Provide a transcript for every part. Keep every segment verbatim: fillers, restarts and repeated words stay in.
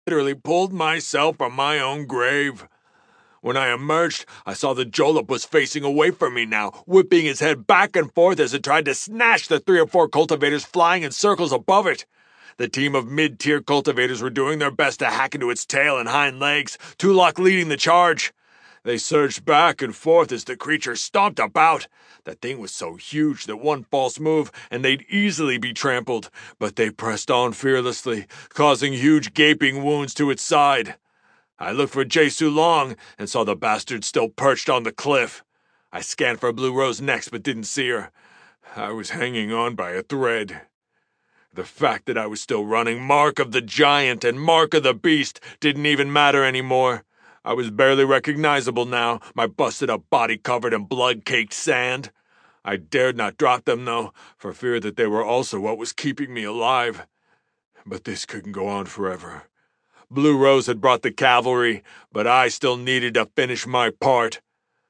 literally pulled myself from my own grave. When I emerged, I saw the Jolop was facing away from me now, whipping his head back and forth as it tried to snatch the three or four cultivators flying in circles above it. The team of mid-tier cultivators were doing their best to hack into its tail and hind legs, Tulok leading the charge. They surged back and forth as the creature stomped about. The thing was so huge that one false move and they'd easily be trampled, but they pressed on fearlessly, causing huge gaping wounds to its side. I looked for Jesu Long and saw the bastard still perched on the cliff. I scanned for Blue Rose next but didn't see her. I was hanging on by a thread. The fact that I was still running Mark of the Giant and Mark of the Beast didn't even matter anymore. I was barely recognizable now, my busted-up body covered in blood-caked sand. I dared not drop them, though, for fear that they were also what was keeping me alive. But this couldn't go on forever. Blue Rose had brought the cavalry, but I still needed to finish my part.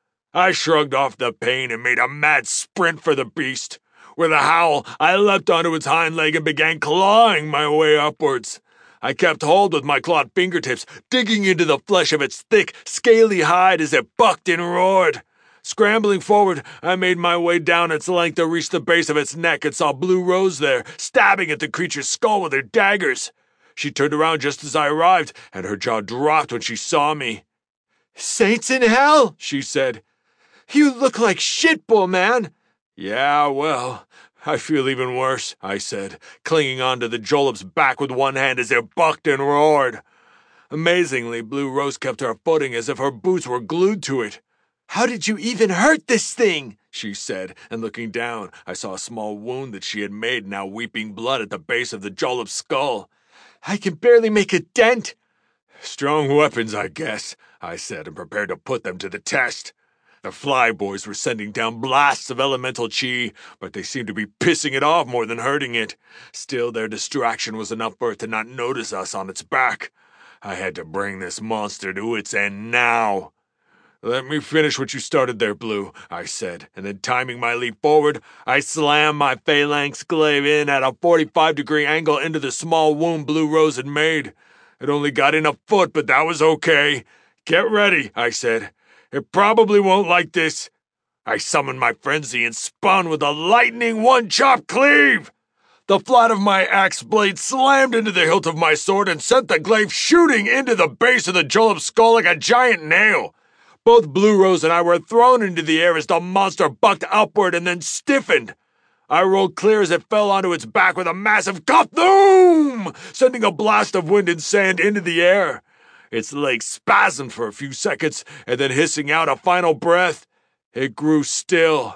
I shrugged off the pain and made a mad sprint for the beast. With a howl, I leapt onto its hind leg and began clawing my way upwards. I kept hold with my clawed fingertips, digging into the flesh of its thick, scaly hide as it bucked and roared. Scrambling forward, I made my way down its length to reach the base of its neck and saw Blue Rose there, stabbing at the creature's skull with her daggers. She turned around just as I arrived, and her jaw dropped when she saw me. "Saints in hell," she said. "You look like shit, Bull Man." "Yeah, well, I feel even worse," I said, clinging onto the Jolop's back with one hand as it bucked and roared. Amazingly, Blue Rose kept her footing as if her boots were glued to it. "How did you even hurt this thing?" she said, and looking down, I saw a small wound that she had made now weeping blood at the base of the Jolop's skull. "I can barely make a dent." "Strong weapons, I guess," I said, and prepared to put them to the test. The fly boys were sending down blasts of elemental chi, but they seemed to be pissing it off more than hurting it. Still, their distraction was enough for it to not notice us on its back. I had to bring this monster to its end now. "Let me finish what you started there, Blue," I said, and then timing my leap forward, I slammed my phalanx glaive in at a forty-five degree angle into the small wound Blue Rose had made. It only got in a foot, but that was okay. "Get ready," I said. "It probably won't like this." I summoned my frenzy and spun with a lightning one-chop cleave. The flat of my axe blade slammed into the hilt of my sword and sent the glaive shooting into the base of the Jolop's skull like a giant nail. Both Blue Rose and I were thrown into the air as the monster bucked upward and then stiffened. I rolled clear as it fell onto its back with a massive kaboom, sending a blast of wind and sand into the air. Its legs spasmed for a few seconds, and then hissing out a final breath, it grew still.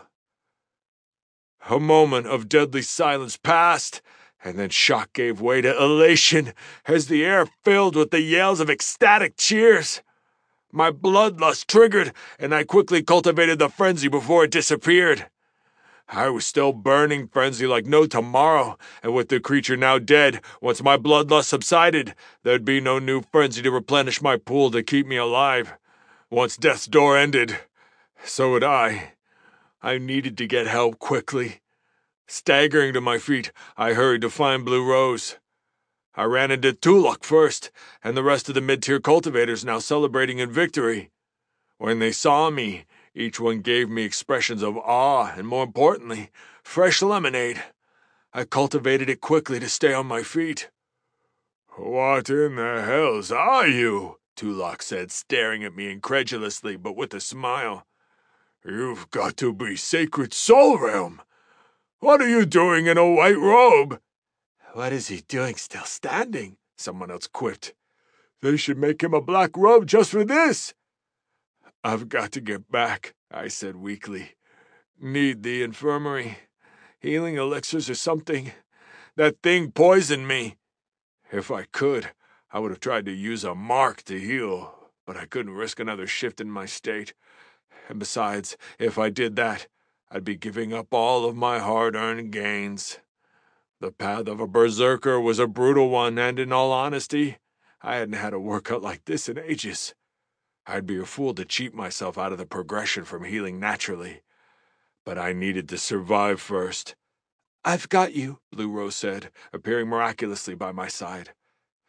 A moment of deadly silence passed, and then shock gave way to elation as the air filled with the yells of ecstatic cheers. My bloodlust triggered, and I quickly cultivated the frenzy before it disappeared. I was still burning frenzy like no tomorrow, and with the creature now dead, once my bloodlust subsided, there'd be no new frenzy to replenish my pool to keep me alive. Once death's door ended, so would I. I needed to get help quickly. Staggering to my feet, I hurried to find Blue Rose. I ran into Tulok first, and the rest of the mid-tier cultivators now celebrating in victory. When they saw me, each one gave me expressions of awe and, more importantly, fresh lemonade. I cultivated it quickly to stay on my feet. "What in the hells are you?" Tulok said, staring at me incredulously but with a smile. "You've got to be Sacred Soul Realm. What are you doing in a white robe?" "What is he doing still standing?" someone else quipped. "They should make him a black robe just for this." "I've got to get back," I said weakly. "Need the infirmary. Healing elixirs or something. That thing poisoned me. If I could, I would have tried to use a mark to heal, but I couldn't risk another shift in my state. And besides, if I did that, I'd be giving up all of my hard-earned gains. The path of a berserker was a brutal one, and in all honesty, I hadn't had a workout like this in ages. I'd be a fool to cheat myself out of the progression from healing naturally. But I needed to survive first. "I've got you," Blue Rose said, appearing miraculously by my side.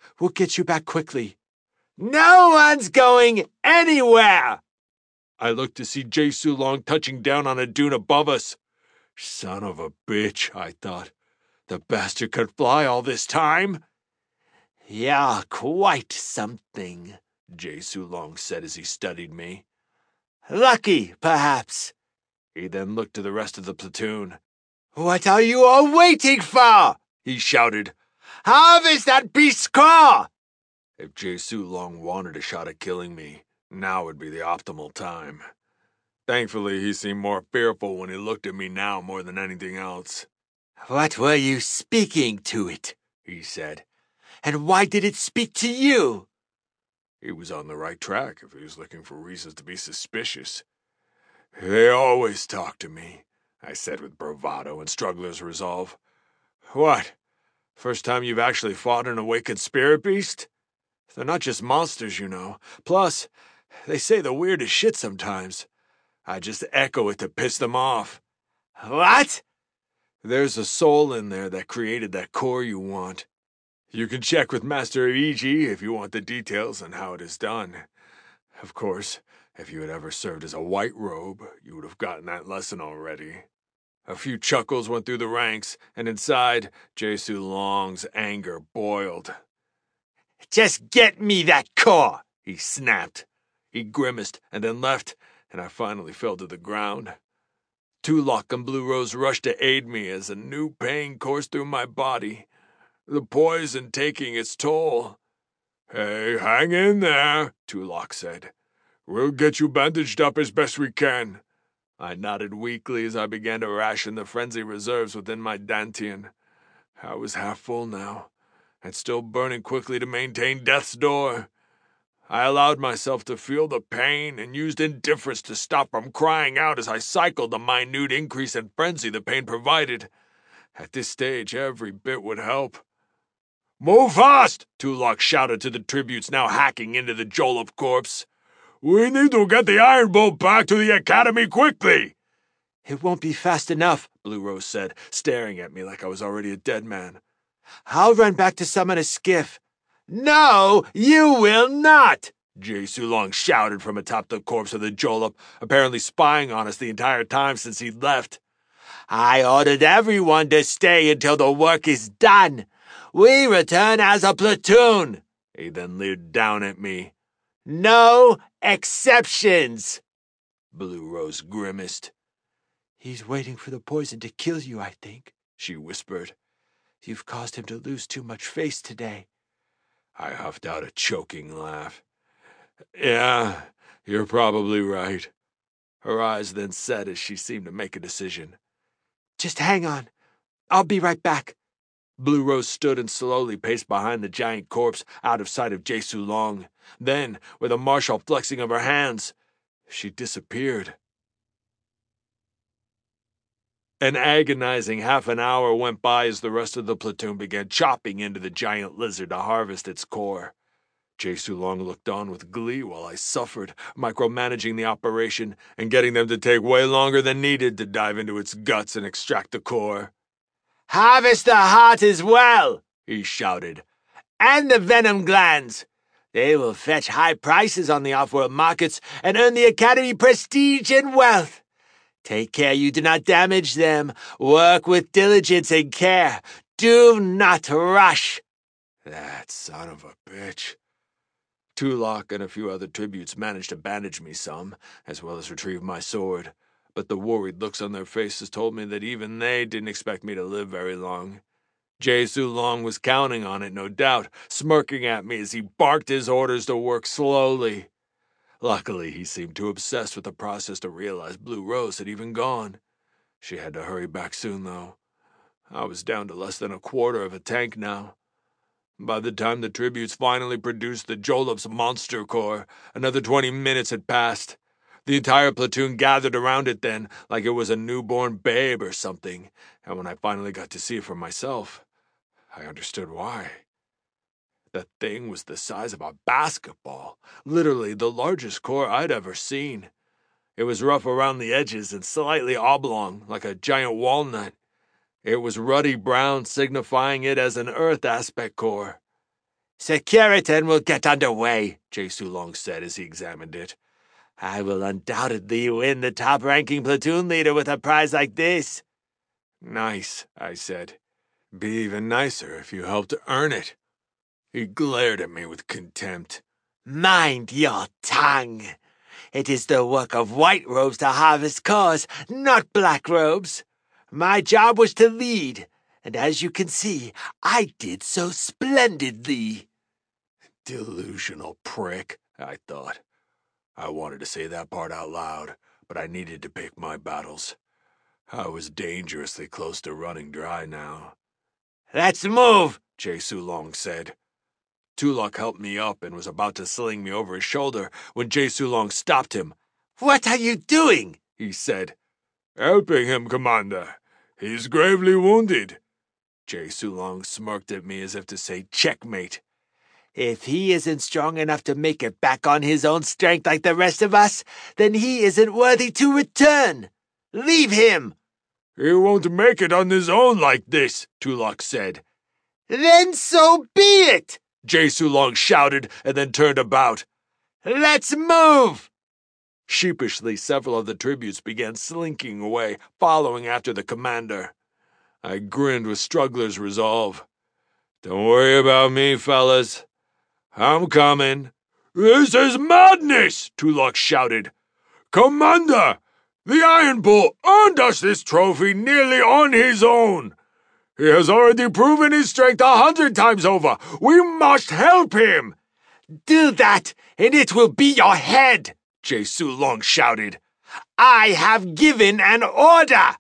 We'll get you back quickly." "No one's going anywhere!" I looked to see Jay Sulong touching down on a dune above us. Son of a bitch, I thought. The bastard could fly all this time. "Yeah, quite something," Jay Sulong said as he studied me. "Lucky, perhaps." He then looked to the rest of the platoon. "What are you all waiting for?" he shouted. "Harvest that beast's core!" If Jay Sulong wanted a shot at killing me, now would be the optimal time. Thankfully, he seemed more fearful when he looked at me now more than anything else. "What were you speaking to it?" he said. "And why did it speak to you?" He was on the right track if he was looking for reasons to be suspicious. "They always talk to me," I said with bravado and struggler's resolve. "What? First time you've actually fought an awakened spirit beast? They're not just monsters, you know. Plus, they say the weirdest shit sometimes. I just echo it to piss them off." "What?" "There's a soul in there that created that core you want. You can check with Master Iji if you want the details on how it is done. Of course, if you had ever served as a white robe, you would have gotten that lesson already." A few chuckles went through the ranks, and inside, Jay Sulong's anger boiled. "Just get me that core," he snapped. He grimaced and then left, and I finally fell to the ground. Tulok and Blue Rose rushed to aid me as a new pain coursed through my body, the poison taking its toll. "Hey, hang in there," Tulok said. "We'll get you bandaged up as best we can." I nodded weakly as I began to ration the frenzy reserves within my dantian. I was half full now, and still burning quickly to maintain death's door. I allowed myself to feel the pain and used indifference to stop from crying out as I cycled the minute increase in frenzy the pain provided. At this stage, every bit would help. "Move fast!" Tulok shouted to the tributes now hacking into the Jolop corpse. "We need to get the Iron Bolt back to the academy quickly!" "It won't be fast enough," Blue Rose said, staring at me like I was already a dead man. "I'll run back to summon a skiff." "No, you will not!" Jay Sulong shouted from atop the corpse of the Jolop, apparently spying on us the entire time since he'd left. "I ordered everyone to stay until the work is done. We return as a platoon." He then leered down at me. "No exceptions." Blue Rose grimaced. "He's waiting for the poison to kill you, I think," she whispered. "You've caused him to lose too much face today." I huffed out a choking laugh. "Yeah, you're probably right." Her eyes then set as she seemed to make a decision. "Just hang on. I'll be right back." Blue Rose stood and slowly paced behind the giant corpse, out of sight of Jay Sulong. Then, with a martial flexing of her hands, she disappeared. An agonizing half an hour went by as the rest of the platoon began chopping into the giant lizard to harvest its core. Jay Sulong looked on with glee while I suffered, micromanaging the operation and getting them to take way longer than needed to dive into its guts and extract the core. "Harvest the heart as well," he shouted, "and the venom glands. They will fetch high prices on the off-world markets and earn the Academy prestige and wealth. Take care you do not damage them. Work with diligence and care. Do not rush." That son of a bitch. Tulok and a few other tributes managed to bandage me some, as well as retrieve my sword, but the worried looks on their faces told me that even they didn't expect me to live very long. Jay Sulong was counting on it, no doubt, smirking at me as he barked his orders to work slowly. Luckily, he seemed too obsessed with the process to realize Blue Rose had even gone. She had to hurry back soon, though. I was down to less than a quarter of a tank now. By the time the tributes finally produced the Jolop's monster core, another twenty minutes had passed. The entire platoon gathered around it then, like it was a newborn babe or something, and when I finally got to see it for myself, I understood why. The thing was the size of a basketball, literally the largest core I'd ever seen. It was rough around the edges and slightly oblong, like a giant walnut. It was ruddy brown, signifying it as an Earth aspect core. Secure it and we'll get underway, Jay Sulong said as he examined it. I will undoubtedly win the top-ranking platoon leader with a prize like this. Nice, I said. Be even nicer if you help to earn it. He glared at me with contempt. Mind your tongue. It is the work of white robes to harvest cores, not black robes. My job was to lead, and as you can see, I did so splendidly. Delusional prick, I thought. I wanted to say that part out loud, but I needed to pick my battles. I was dangerously close to running dry now. Let's move, Jay Sulong said. Tulok helped me up and was about to sling me over his shoulder when Jay Sulong stopped him. What are you doing? He said. Helping him, Commander. He's gravely wounded. Jay Sulong smirked at me as if to say, checkmate. If he isn't strong enough to make it back on his own strength like the rest of us, then he isn't worthy to return. Leave him. He won't make it on his own like this, Tulok said. Then so be it, Jay Sulong shouted and then turned about. Let's move! Sheepishly, several of the tributes began slinking away, following after the commander. I grinned with struggler's resolve. Don't worry about me, fellas. I'm coming. This is madness, Tulok shouted. Commander, the Iron Bull earned us this trophy nearly on his own. He has already proven his strength a hundred times over. We must help him. Do that, and it will be your head, Jay Sulong shouted. I have given an order.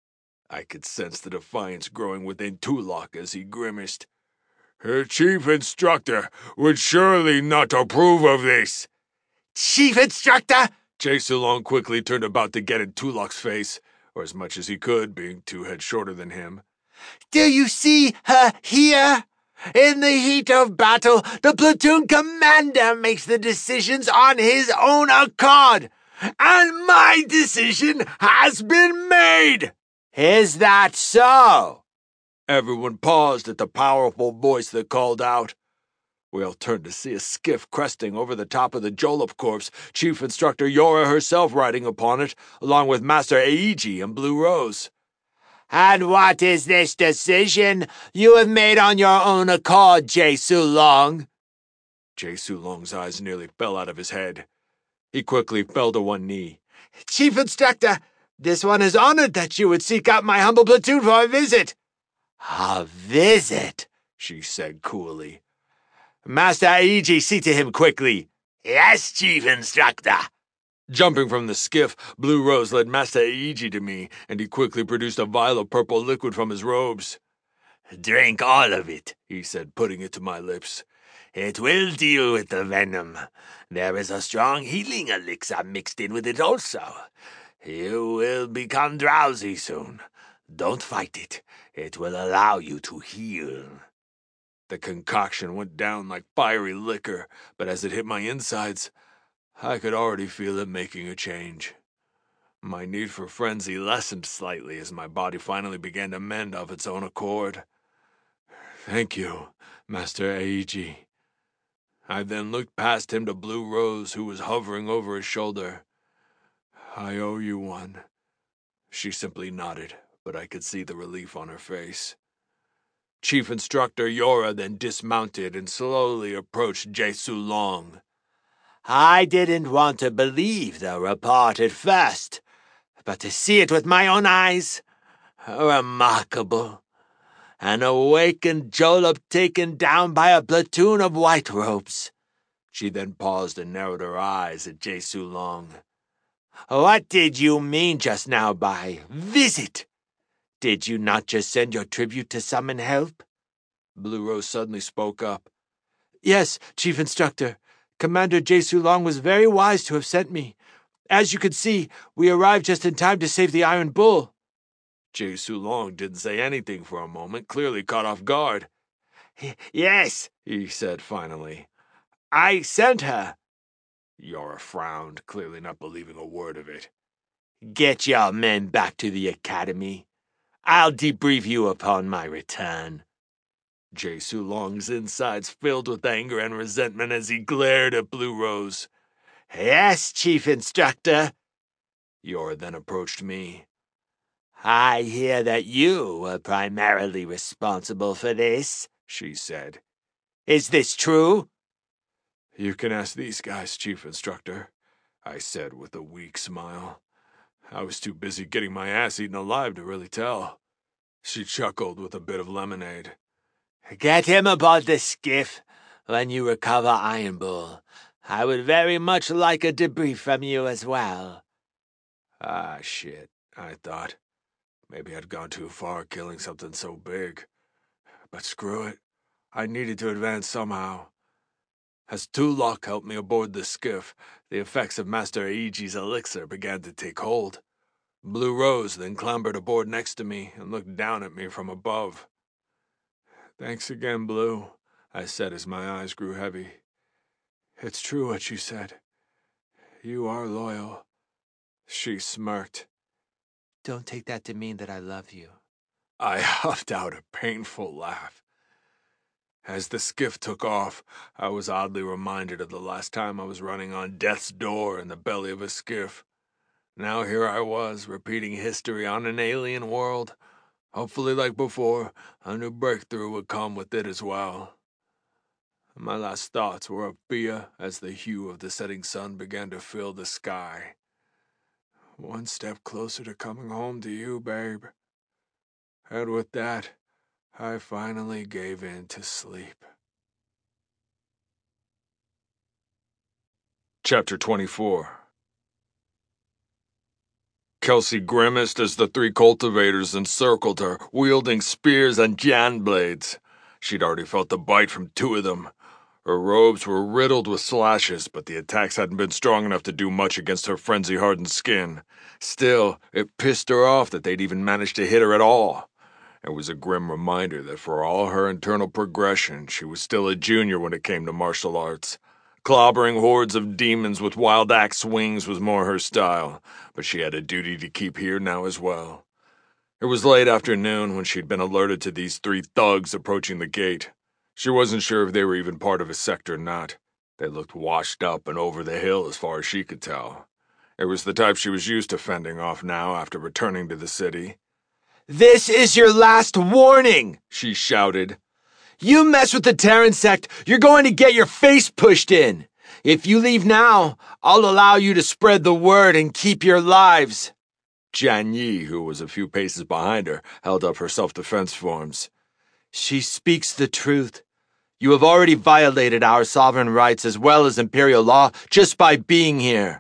I could sense the defiance growing within Tulok as he grimaced. Her chief instructor would surely not approve of this. Chief instructor? Jay Sulong quickly turned about to get in Tulok's face, or as much as he could, being two heads shorter than him. Do you see her here? In the heat of battle, the platoon commander makes the decisions on his own accord, and my decision has been made. Is that so? Everyone paused at the powerful voice that called out. We all turned to see a skiff cresting over the top of the Jolop Corps, Chief Instructor Yora herself riding upon it, along with Master Eiji and Blue Rose. And what is this decision you have made on your own accord, Jay Sulong? Jay Sulong's eyes nearly fell out of his head. He quickly fell to one knee. Chief Instructor, this one is honored that you would seek out my humble platoon for a visit. A visit, she said coolly. Master Eiji, see to him quickly. Yes, Chief Instructor. Jumping from the skiff, Blue Rose led Master Eiji to me, and he quickly produced a vial of purple liquid from his robes. Drink all of it, he said, putting it to my lips. It will deal with the venom. There is a strong healing elixir mixed in with it also. You will become drowsy soon. Don't fight it. It will allow you to heal. The concoction went down like fiery liquor, but as it hit my insides, I could already feel it making a change. My need for frenzy lessened slightly as my body finally began to mend of its own accord. Thank you, Master Eiji. I then looked past him to Blue Rose, who was hovering over his shoulder. I owe you one. She simply nodded, but I could see the relief on her face. Chief Instructor Yora then dismounted and slowly approached Jay Sulong. I didn't want to believe the report at first, but to see it with my own eyes, remarkable. An awakened Jolop taken down by a platoon of white robes. She then paused and narrowed her eyes at Jay Sulong. What did you mean just now by visit? Did you not just send your tribute to summon help? Blue Rose suddenly spoke up. Yes, Chief Instructor. Commander Jay Sulong was very wise to have sent me. As you could see, we arrived just in time to save the Iron Bull. Jay Sulong didn't say anything for a moment, clearly caught off guard. Yes, he said finally. I sent her. Yora frowned, clearly not believing a word of it. Get your men back to the academy. I'll debrief you upon my return. Jay Sulong's insides filled with anger and resentment as he glared at Blue Rose. Yes, Chief Instructor. Yor then approached me. I hear that you were primarily responsible for this, she said. Is this true? You can ask these guys, Chief Instructor, I said with a weak smile. I was too busy getting my ass eaten alive to really tell. She chuckled with a bit of lemonade. Get him aboard the skiff when you recover Iron Bull. I would very much like a debrief from you as well. Ah, shit, I thought. Maybe I'd gone too far killing something so big. But screw it. I needed to advance somehow. As Tulok helped me aboard the skiff, the effects of Master Aiji's elixir began to take hold. Blue Rose then clambered aboard next to me and looked down at me from above. Thanks again, Blue, I said as my eyes grew heavy. It's true what you said. You are loyal. She smirked. Don't take that to mean that I love you. I huffed out a painful laugh. As the skiff took off, I was oddly reminded of the last time I was running on death's door in the belly of a skiff. Now here I was, repeating history on an alien world. Hopefully, like before, a new breakthrough would come with it as well. My last thoughts were of Bia as the hue of the setting sun began to fill the sky. One step closer to coming home to you, babe. And with that, I finally gave in to sleep. Chapter twenty-four. Kelsey grimaced as the three cultivators encircled her, wielding spears and jan blades. She'd already felt the bite from two of them. Her robes were riddled with slashes, but the attacks hadn't been strong enough to do much against her frenzy-hardened skin. Still, it pissed her off that they'd even managed to hit her at all. It was a grim reminder that for all her internal progression, she was still a junior when it came to martial arts. Clobbering hordes of demons with wild axe swings was more her style, but she had a duty to keep here now as well. It was late afternoon when she'd been alerted to these three thugs approaching the gate. She wasn't sure if they were even part of a sect or not. They looked washed up and over the hill as far as she could tell. It was the type she was used to fending off now after returning to the city. This is your last warning, she shouted. You mess with the Terran sect, you're going to get your face pushed in. If you leave now, I'll allow you to spread the word and keep your lives. Jian Yi, who was a few paces behind her, held up her self-defense forms. She speaks the truth. You have already violated our sovereign rights as well as imperial law just by being here.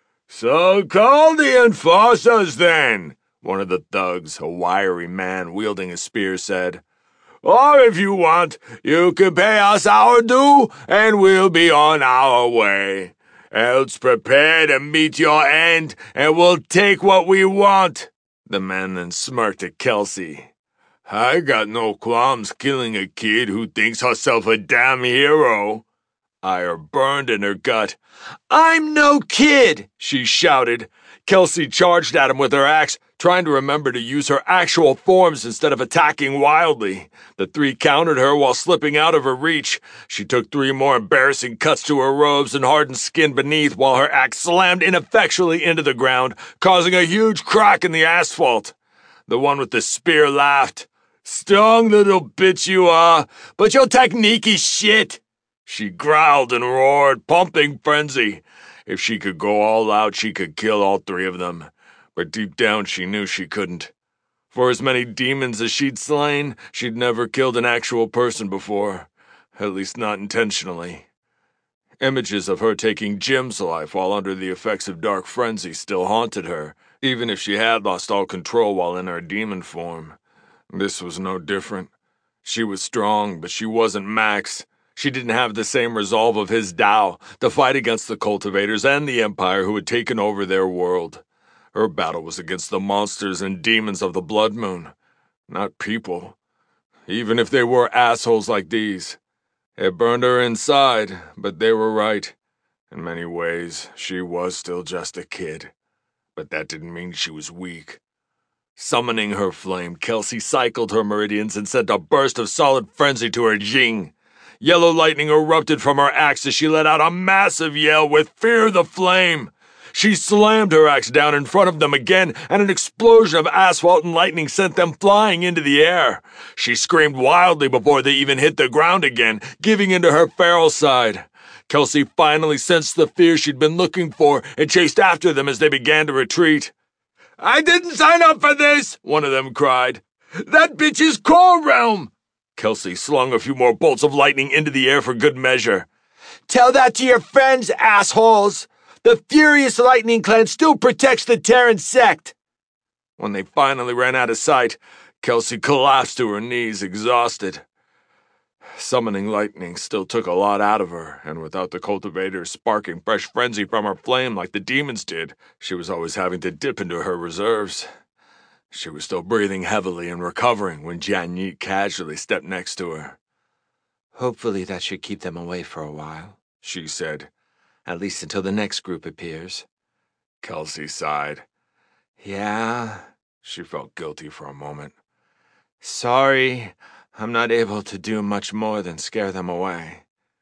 So call the enforcers then, one of the thugs, a wiry man wielding a spear, said. Or if you want, you can pay us our due and we'll be on our way. Else prepare to meet your end and we'll take what we want. The man then smirked at Kelsey. I got no qualms killing a kid who thinks herself a damn hero. Ire burned in her gut. I'm no kid, she shouted. Kelsey charged at him with her axe, trying to remember to use her actual forms instead of attacking wildly. The three countered her while slipping out of her reach. She took three more embarrassing cuts to her robes and hardened skin beneath while her axe slammed ineffectually into the ground, causing a huge crack in the asphalt. The one with the spear laughed. Strong little bitch you are, but your technique is shit. She growled and roared, pumping frenzy. If she could go all out, she could kill all three of them. But deep down, she knew she couldn't. For as many demons as she'd slain, she'd never killed an actual person before. At least not intentionally. Images of her taking Jim's life while under the effects of dark frenzy still haunted her, even if she had lost all control while in her demon form. This was no different. She was strong, but she wasn't Max. She didn't have the same resolve of his Tao to fight against the cultivators and the Empire who had taken over their world. Her battle was against the monsters and demons of the Blood Moon, not people. Even if they were assholes like these. It burned her inside, but they were right. In many ways, she was still just a kid. But that didn't mean she was weak. Summoning her flame, Kelsey cycled her meridians and sent a burst of solid frenzy to her Jing. Yellow lightning erupted from her axe as she let out a massive yell with Fear the Flame. She slammed her axe down in front of them again, and an explosion of asphalt and lightning sent them flying into the air. She screamed wildly before they even hit the ground again, giving into her feral side. Kelsey finally sensed the fear she'd been looking for and chased after them as they began to retreat. "I didn't sign up for this," one of them cried. "That bitch is Core Realm." Kelsey slung a few more bolts of lightning into the air for good measure. "Tell that to your friends, assholes! The Furious Lightning Clan still protects the Terran sect!" When they finally ran out of sight, Kelsey collapsed to her knees, exhausted. Summoning lightning still took a lot out of her, and without the cultivators sparking fresh frenzy from her flame like the demons did, she was always having to dip into her reserves. She was still breathing heavily and recovering when Jian Yi casually stepped next to her. "Hopefully that should keep them away for a while," she said. "At least until the next group appears." Kelsey sighed. "Yeah." She felt guilty for a moment. "Sorry, I'm not able to do much more than scare them away."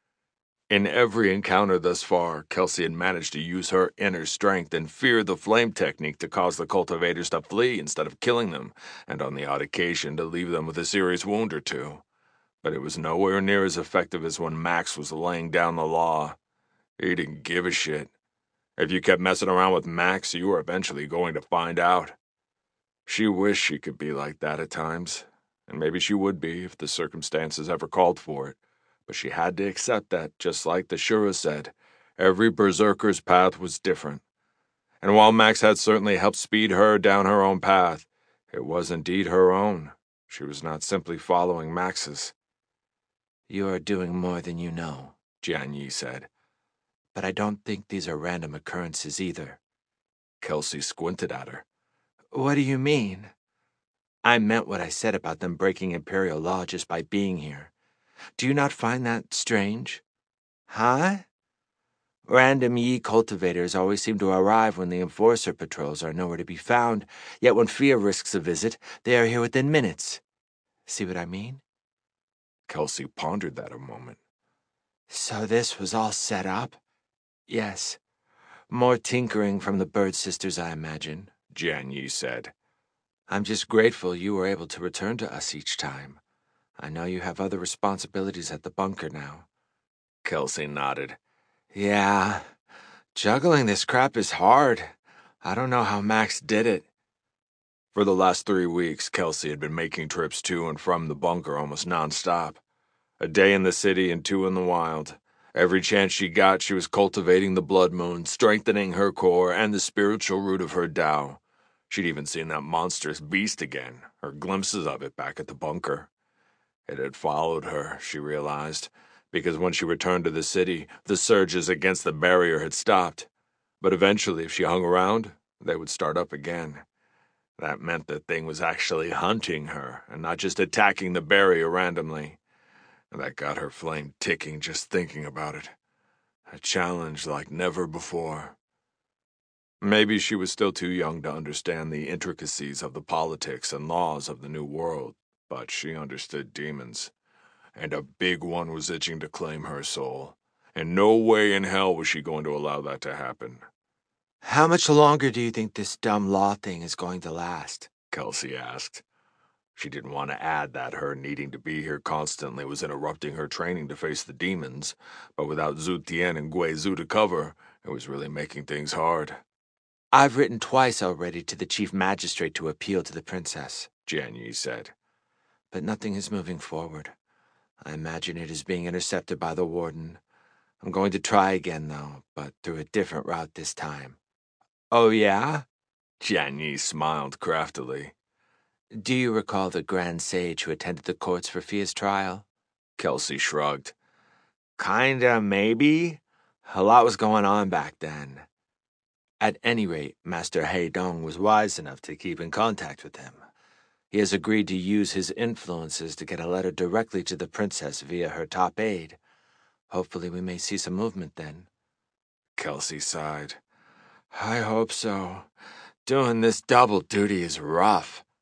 In every encounter thus far, Kelsey had managed to use her inner strength and Fear the Flame technique to cause the cultivators to flee instead of killing them, and on the odd occasion to leave them with a serious wound or two. But it was nowhere near as effective as when Max was laying down the law. He didn't give a shit. If you kept messing around with Max, you were eventually going to find out. She wished she could be like that at times, and maybe she would be if the circumstances ever called for it. But she had to accept that, just like the Shura said, every berserker's path was different. And while Max had certainly helped speed her down her own path, it was indeed her own. She was not simply following Max's. "You are doing more than you know," Jian Yi said. "But I don't think these are random occurrences either." Kelsey squinted at her. "What do you mean?" "I meant what I said about them breaking Imperial law just by being here. Do you not find that strange?" "Huh?" "Random Yi cultivators always seem to arrive when the Enforcer patrols are nowhere to be found, yet when Fear risks a visit, they are here within minutes. See what I mean?" Kelsey pondered that a moment. "So this was all set up?" "Yes. More tinkering from the Bird Sisters, I imagine," Jian Yi said. "I'm just grateful you were able to return to us each time. I know you have other responsibilities at the bunker now." Kelsey nodded. "Yeah, juggling this crap is hard. I don't know how Max did it." For the last three weeks, Kelsey had been making trips to and from the bunker almost nonstop. A day in the city and two in the wild. Every chance she got, she was cultivating the blood moon, strengthening her core and the spiritual root of her Tao. She'd even seen that monstrous beast again, or glimpses of it back at the bunker. It had followed her, she realized, because when she returned to the city, the surges against the barrier had stopped. But eventually, if she hung around, they would start up again. That meant the thing was actually hunting her, and not just attacking the barrier randomly. That got her flame ticking just thinking about it. A challenge like never before. Maybe she was still too young to understand the intricacies of the politics and laws of the New World, but she understood demons. And a big one was itching to claim her soul. And no way in hell was she going to allow that to happen. "How much longer do you think this dumb law thing is going to last?" Kelsey asked. She didn't want to add that her needing to be here constantly was interrupting her training to face the demons, but without Zhu Tian and Gui Zhu to cover, it was really making things hard. "I've written twice already to the Chief Magistrate to appeal to the princess," Jian Yi said. "But nothing is moving forward. I imagine it is being intercepted by the Warden. I'm going to try again, though, but through a different route this time." "Oh, yeah?" Jian Yi smiled craftily. "Do you recall the Grand Sage who attended the courts for Fia's trial?" Kelsey shrugged. "Kinda, maybe. A lot was going on back then. At any rate, Master He Dong was wise enough to keep in contact with him. He has agreed to use his influences to get a letter directly to the princess via her top aide. Hopefully we may see some movement then." Kelsey sighed. "I hope so. Doing this double duty is rough."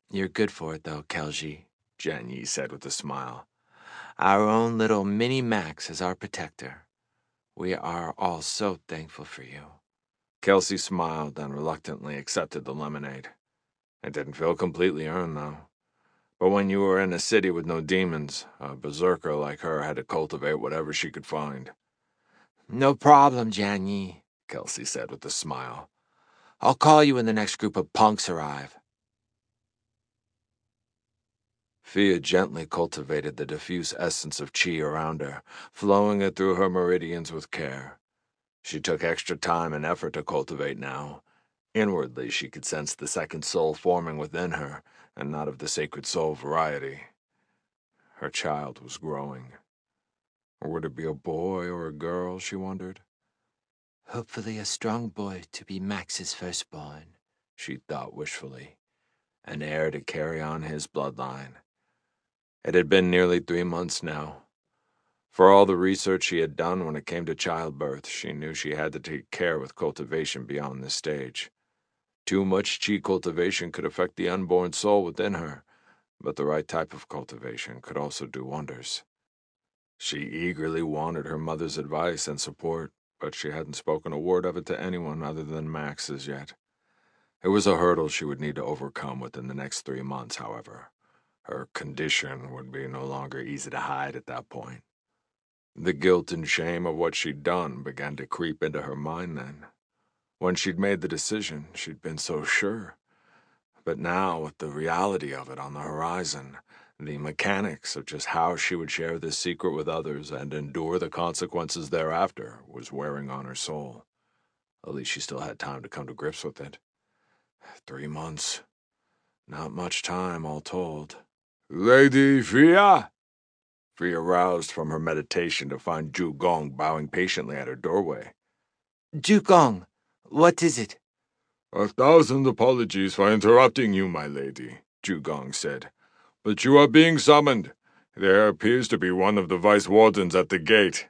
You're good for it, though, Kelji, Jian Yi said with a smile. Our own little mini Max is our protector. We are all so thankful for you. Kelsey smiled and reluctantly accepted the lemonade. It didn't feel completely earned, though. But when you were in a city with no demons, a berserker like her had to cultivate whatever she could find. No problem, Jian Yi, Kelsey said with a smile. I'll call you when the next group of punks arrive. Fia gently cultivated the diffuse essence of chi around her, flowing it through her meridians with care. She took extra time and effort to cultivate now. Inwardly, she could sense the second soul forming within her, and not of the sacred soul variety. Her child was growing. Or would it be a boy or a girl, she wondered? Hopefully a strong boy to be Max's firstborn, she thought wishfully, an heir to carry on his bloodline. It had been nearly three months now. For all the research she had done when it came to childbirth, she knew she had to take care with cultivation beyond this stage. Too much chi cultivation could affect the unborn soul within her, but the right type of cultivation could also do wonders. She eagerly wanted her mother's advice and support, but she hadn't spoken a word of it to anyone other than Max as yet. It was a hurdle she would need to overcome within the next three months, however. Her condition would be no longer easy to hide at that point. The guilt and shame of what she'd done began to creep into her mind then. When she'd made the decision, she'd been so sure. But now, with the reality of it on the horizon, the mechanics of just how she would share this secret with others and endure the consequences thereafter was wearing on her soul. At least she still had time to come to grips with it. Three months. Not much time, all told. Lady Fia? Fia roused from her meditation to find Zhu Gong bowing patiently at her doorway. Zhu Gong, what is it? A thousand apologies for interrupting you, my lady, Zhu Gong said. But you are being summoned. There appears to be one of the vice wardens at the gate.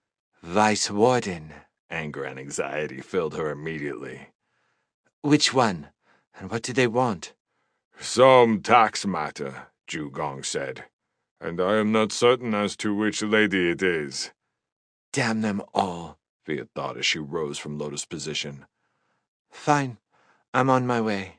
Vice warden? Anger and anxiety filled her immediately. Which one? And what do they want? Some tax matter, Zhu Gong said. And I am not certain as to which lady it is. Damn them all, Fia thought as she rose from lotus position. Fine. I'm on my way.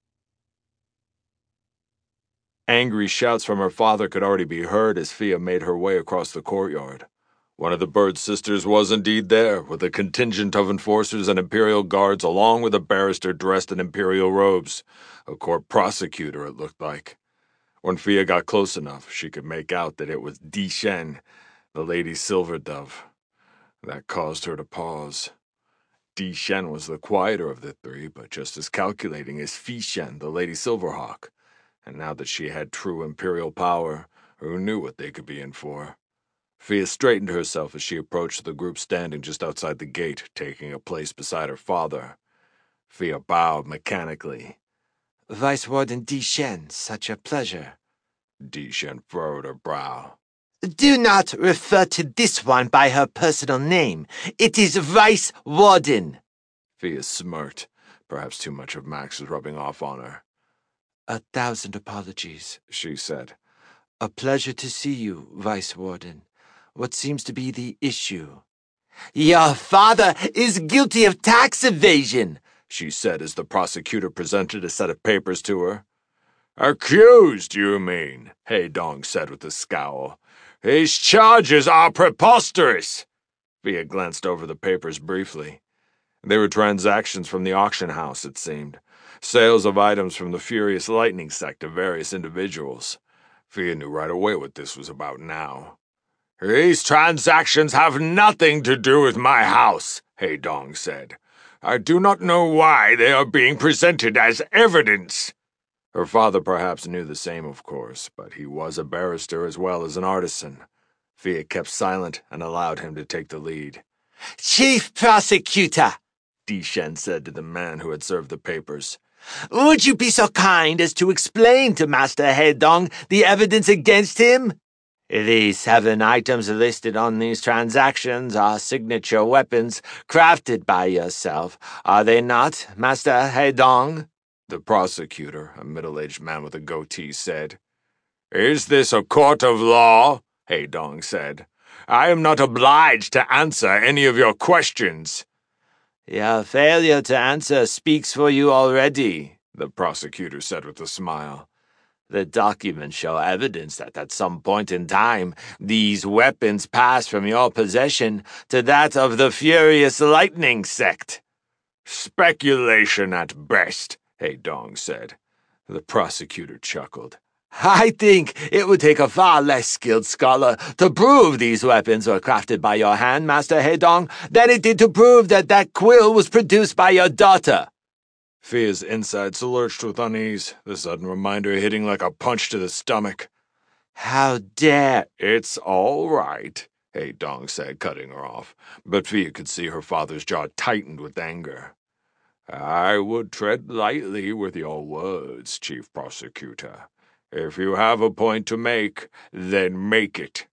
Angry shouts from her father could already be heard as Fia made her way across the courtyard. One of the Bird sisters was indeed there, with a contingent of enforcers and imperial guards along with a barrister dressed in imperial robes. A court prosecutor, it looked like. When Fia got close enough, she could make out that it was Di Shen, the Lady Silver Dove. That caused her to pause. Di Shen was the quieter of the three, but just as calculating as Fi Shen, the Lady Silverhawk. And now that she had true imperial power, who knew what they could be in for? Fia straightened herself as she approached the group standing just outside the gate, taking a place beside her father. Fia bowed mechanically. Vice Warden Di Shen, such a pleasure. Di Shen furrowed her brow. Do not refer to this one by her personal name. It is Vice Warden. Fia smirked. Perhaps too much of Max was rubbing off on her. A thousand apologies, she said. A pleasure to see you, Vice Warden. What seems to be the issue? Your father is guilty of tax evasion, she said as the prosecutor presented a set of papers to her. Accused, you mean? He Dong said with a scowl. These charges are preposterous. Fia glanced over the papers briefly. They were transactions from the auction house, it seemed. Sales of items from the Furious Lightning sect to various individuals. Fia knew right away what this was about now. These transactions have nothing to do with my house, He Dong said. I do not know why they are being presented as evidence. Her father perhaps knew the same, of course, but he was a barrister as well as an artisan. Fia kept silent and allowed him to take the lead. Chief Prosecutor, Di Shen said to the man who had served the papers. Would you be so kind as to explain to Master He Dong the evidence against him? The seven items listed on these transactions are signature weapons crafted by yourself, are they not, Master He Dong? the prosecutor, a middle-aged man with a goatee, said. Is this a court of law? He Dong said. I am not obliged to answer any of your questions. Your failure to answer speaks for you already, the prosecutor said with a smile. The documents show evidence that at some point in time, these weapons passed from your possession to that of the Furious Lightning sect. Speculation at best, He Dong said. The prosecutor chuckled. I think it would take a far less skilled scholar to prove these weapons were crafted by your hand, Master He Dong, than it did to prove that that quill was produced by your daughter. Fia's insides lurched with unease, the sudden reminder hitting like a punch to the stomach. How dare— It's all right, He Dong said, cutting her off, but Fia could see her father's jaw tightened with anger. I would tread lightly with your words, Chief Prosecutor. If you have a point to make, then make it.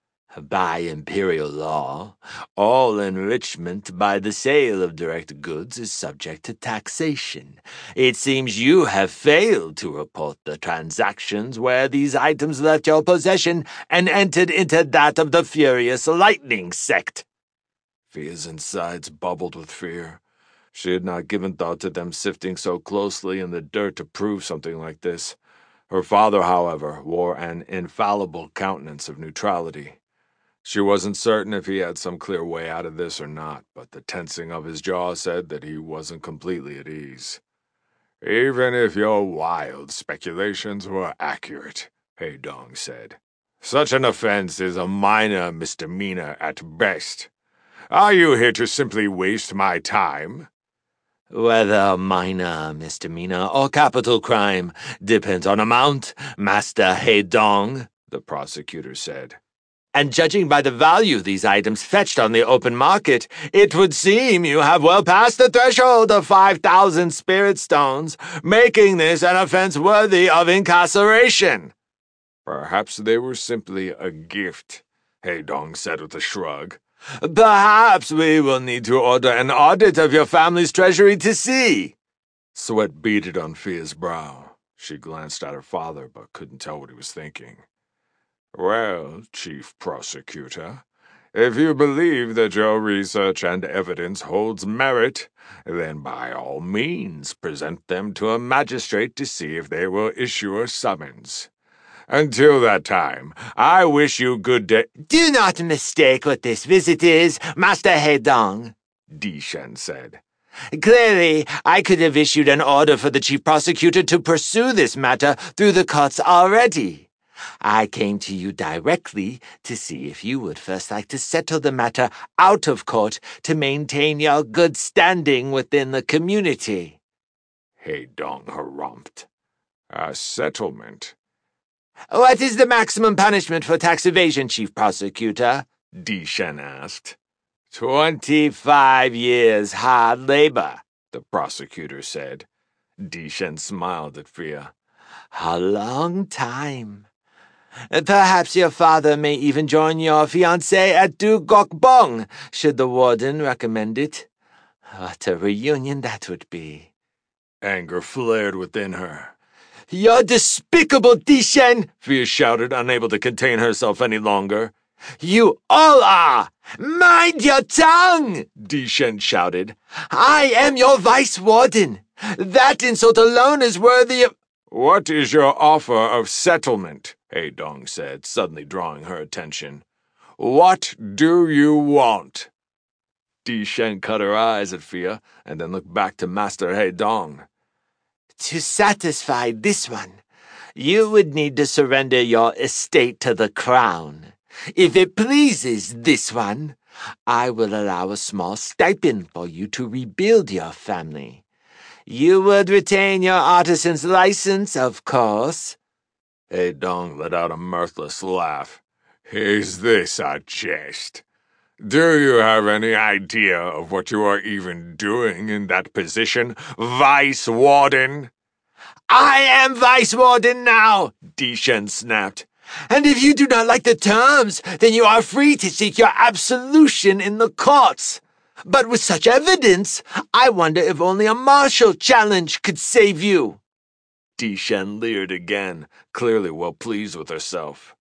By imperial law, all enrichment by the sale of direct goods is subject to taxation. It seems you have failed to report the transactions where these items left your possession and entered into that of the Furious Lightning sect. Fia's insides bubbled with fear. She had not given thought to them sifting so closely in the dirt to prove something like this. Her father, however, wore an infallible countenance of neutrality. She wasn't certain if he had some clear way out of this or not, but the tensing of his jaw said that he wasn't completely at ease. Even if your wild speculations were accurate, He Dong said, such an offense is a minor misdemeanor at best. Are you here to simply waste my time? Whether minor misdemeanor or capital crime depends on amount, Master He Dong, the prosecutor said. And judging by the value these items fetched on the open market, it would seem you have well passed the threshold of five thousand spirit stones, making this an offense worthy of incarceration. Perhaps they were simply a gift, He Dong said with a shrug. Perhaps we will need to order an audit of your family's treasury to see. Sweat beaded on Fia's brow. She glanced at her father, but couldn't tell what he was thinking. Well, Chief Prosecutor, if you believe that your research and evidence holds merit, then by all means present them to a magistrate to see if they will issue a summons. Until that time, I wish you good day— Do not mistake what this visit is, Master He Dong, Di Shen said. Clearly, I could have issued an order for the Chief Prosecutor to pursue this matter through the courts already. I came to you directly to see if you would first like to settle the matter out of court to maintain your good standing within the community. He Dong harumphed. A settlement? What is the maximum punishment for tax evasion, Chief Prosecutor? Di Shen asked. Twenty-five years hard labor, the prosecutor said. Di Shen smiled at Fia. A long time. Perhaps your father may even join your fiancé at Du Gok Bong, should the warden recommend it. What a reunion that would be. Anger flared within her. You're despicable, Di Shen, Fia shouted, unable to contain herself any longer. You all are! Mind your tongue! Di Shen shouted. I am your vice warden. That insult alone is worthy of— What is your offer of settlement? He Dong said, suddenly drawing her attention. What do you want? Di Shen cut her eyes at Fia, and then looked back to Master He Dong. To satisfy this one, you would need to surrender your estate to the crown. If it pleases this one, I will allow a small stipend for you to rebuild your family. You would retain your artisan's license, of course. He Dong let out a mirthless laugh. Is this a jest? Do you have any idea of what you are even doing in that position, Vice Warden? I am Vice Warden now, Di Shen snapped. And if you do not like the terms, then you are free to seek your absolution in the courts. But with such evidence, I wonder if only a martial challenge could save you. Di Shen leered again, clearly well pleased with herself.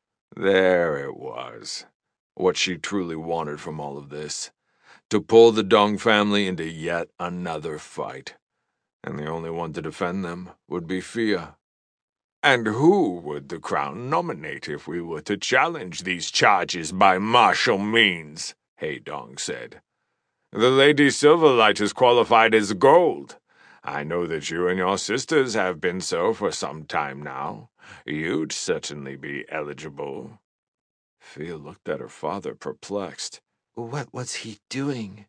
There it was, what she truly wanted from all of this. To pull the Dong family into yet another fight. And the only one to defend them would be Fia. And who would the crown nominate if we were to challenge these charges by martial means? He Dong said. The Lady Silverlight is qualified as gold. I know that you and your sisters have been so for some time now. You'd certainly be eligible. Fia looked at her father, perplexed. What was he doing?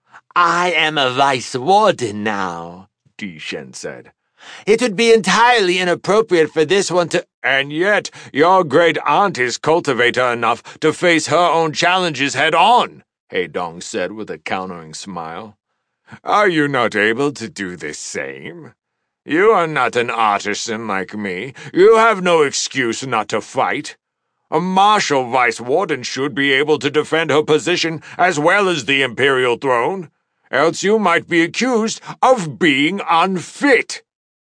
I am a vice warden now, Di Shen said. It would be entirely inappropriate for this one to— And yet, your great aunt is cultivator enough to face her own challenges head on, He Dong said with a countering smile. Are you not able to do the same? You are not an artisan like me. You have no excuse not to fight. A martial vice warden should be able to defend her position as well as the imperial throne, else you might be accused of being unfit.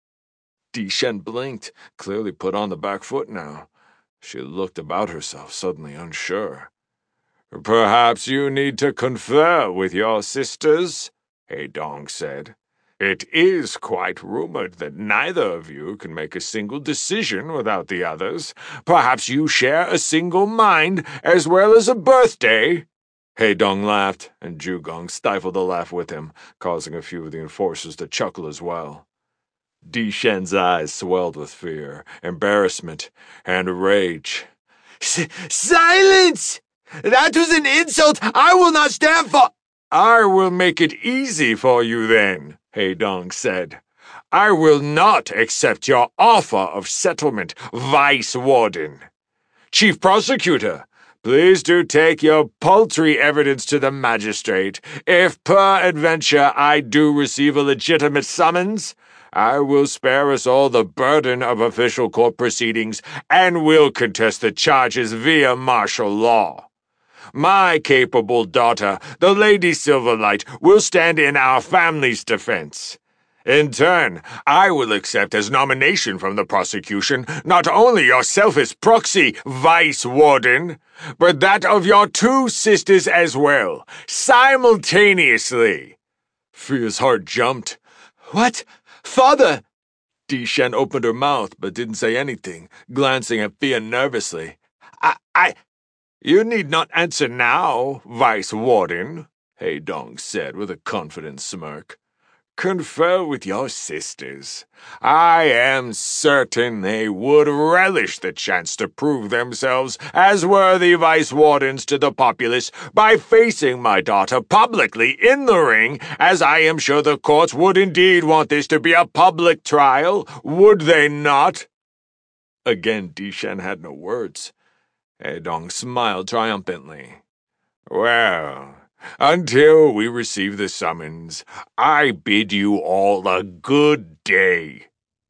Di Shen blinked, clearly put on the back foot now. She looked about herself, suddenly unsure. Perhaps you need to confer with your sisters, He Dong said. It is quite rumored that neither of you can make a single decision without the others. Perhaps you share a single mind as well as a birthday. He Dong laughed, and Zhu Gong stifled a laugh with him, causing a few of the enforcers to chuckle as well. Di Shen's eyes swelled with fear, embarrassment, and rage. S- Silence! That was an insult I will not stand for. I will make it easy for you then, He Dong said. I will not accept your offer of settlement, Vice Warden. Chief Prosecutor, please do take your paltry evidence to the magistrate. If peradventure I do receive a legitimate summons, I will spare us all the burden of official court proceedings and will contest the charges via martial law. My capable daughter, the Lady Silverlight, will stand in our family's defense. In turn, I will accept as nomination from the prosecution not only yourself as proxy, Vice Warden, but that of your two sisters as well, simultaneously. Fia's heart jumped. What? Father! Di Shen opened her mouth but didn't say anything, glancing at Fia nervously. I... I... You need not answer now, Vice Warden, He Dong said with a confident smirk. Confer with your sisters. I am certain they would relish the chance to prove themselves as worthy vice wardens to the populace by facing my daughter publicly in the ring, as I am sure the courts would indeed want this to be a public trial, would they not? Again, Di Shen had no words. He Dong smiled triumphantly. Well, until we receive the summons, I bid you all a good day.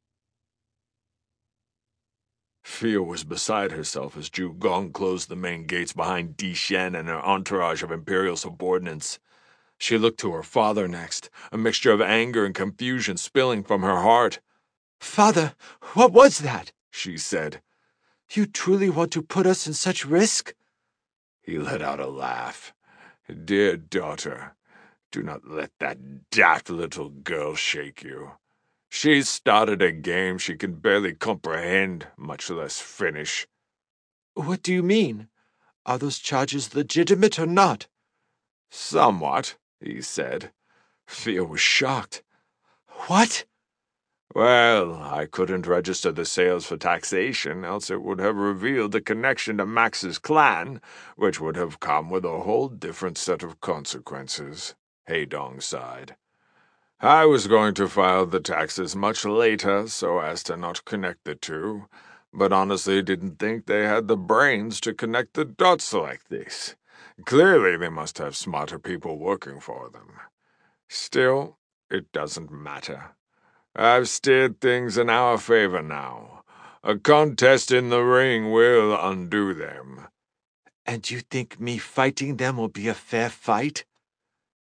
Fia was beside herself as Zhu Gong closed the main gates behind Di Shen and her entourage of imperial subordinates. She looked to her father next, a mixture of anger and confusion spilling from her heart. Father, what was that? She said. You truly want to put us in such risk? He let out a laugh. Dear daughter, do not let that daft little girl shake you. She's started a game she can barely comprehend, much less finish. What do you mean? Are those charges legitimate or not? Somewhat, he said. Fia was shocked. What? Well, I couldn't register the sales for taxation, else it would have revealed the connection to Max's clan, which would have come with a whole different set of consequences. He Dong sighed. I was going to file the taxes much later so as to not connect the two, but honestly didn't think they had the brains to connect the dots like this. Clearly they must have smarter people working for them. Still, it doesn't matter. I've steered things in our favor now. A contest in the ring will undo them. And you think me fighting them will be a fair fight?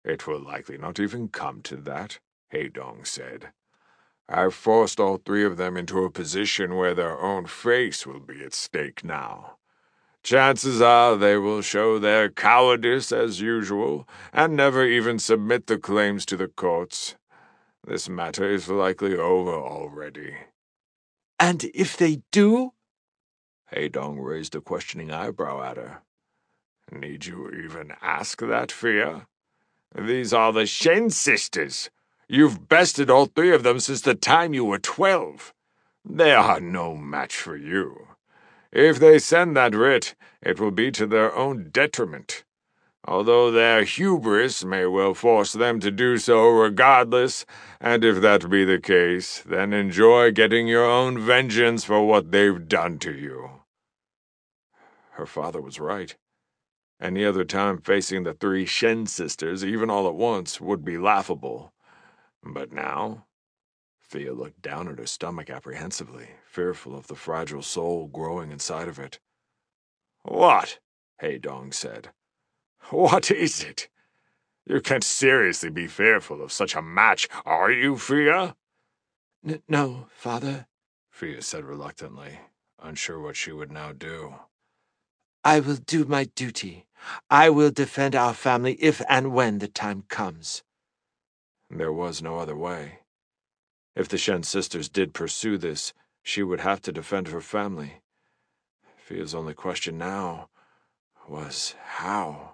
It will likely not even come to that, Heidong said. I've forced all three of them into a position where their own face will be at stake now. Chances are they will show their cowardice as usual and never even submit the claims to the courts. This matter is likely over already. And if they do? Heidong raised a questioning eyebrow at her. Need you even ask that, Fia? These are the Shen sisters. You've bested all three of them since the time you were twelve. They are no match for you. If they send that writ, it will be to their own detriment. Although their hubris may well force them to do so regardless, and if that be the case, then enjoy getting your own vengeance for what they've done to you. Her father was right. Any other time facing the three Shen sisters, even all at once, would be laughable. But now, Fia looked down at her stomach apprehensively, fearful of the fragile soul growing inside of it. What? Heidong said. What is it? You can't seriously be fearful of such a match, are you, Fia? N- no, father, Fia said reluctantly, unsure what she would now do. I will do my duty. I will defend our family if and when the time comes. There was no other way. If the Shen sisters did pursue this, she would have to defend her family. Fia's only question now was how.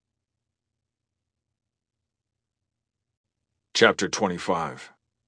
Chapter twenty-five.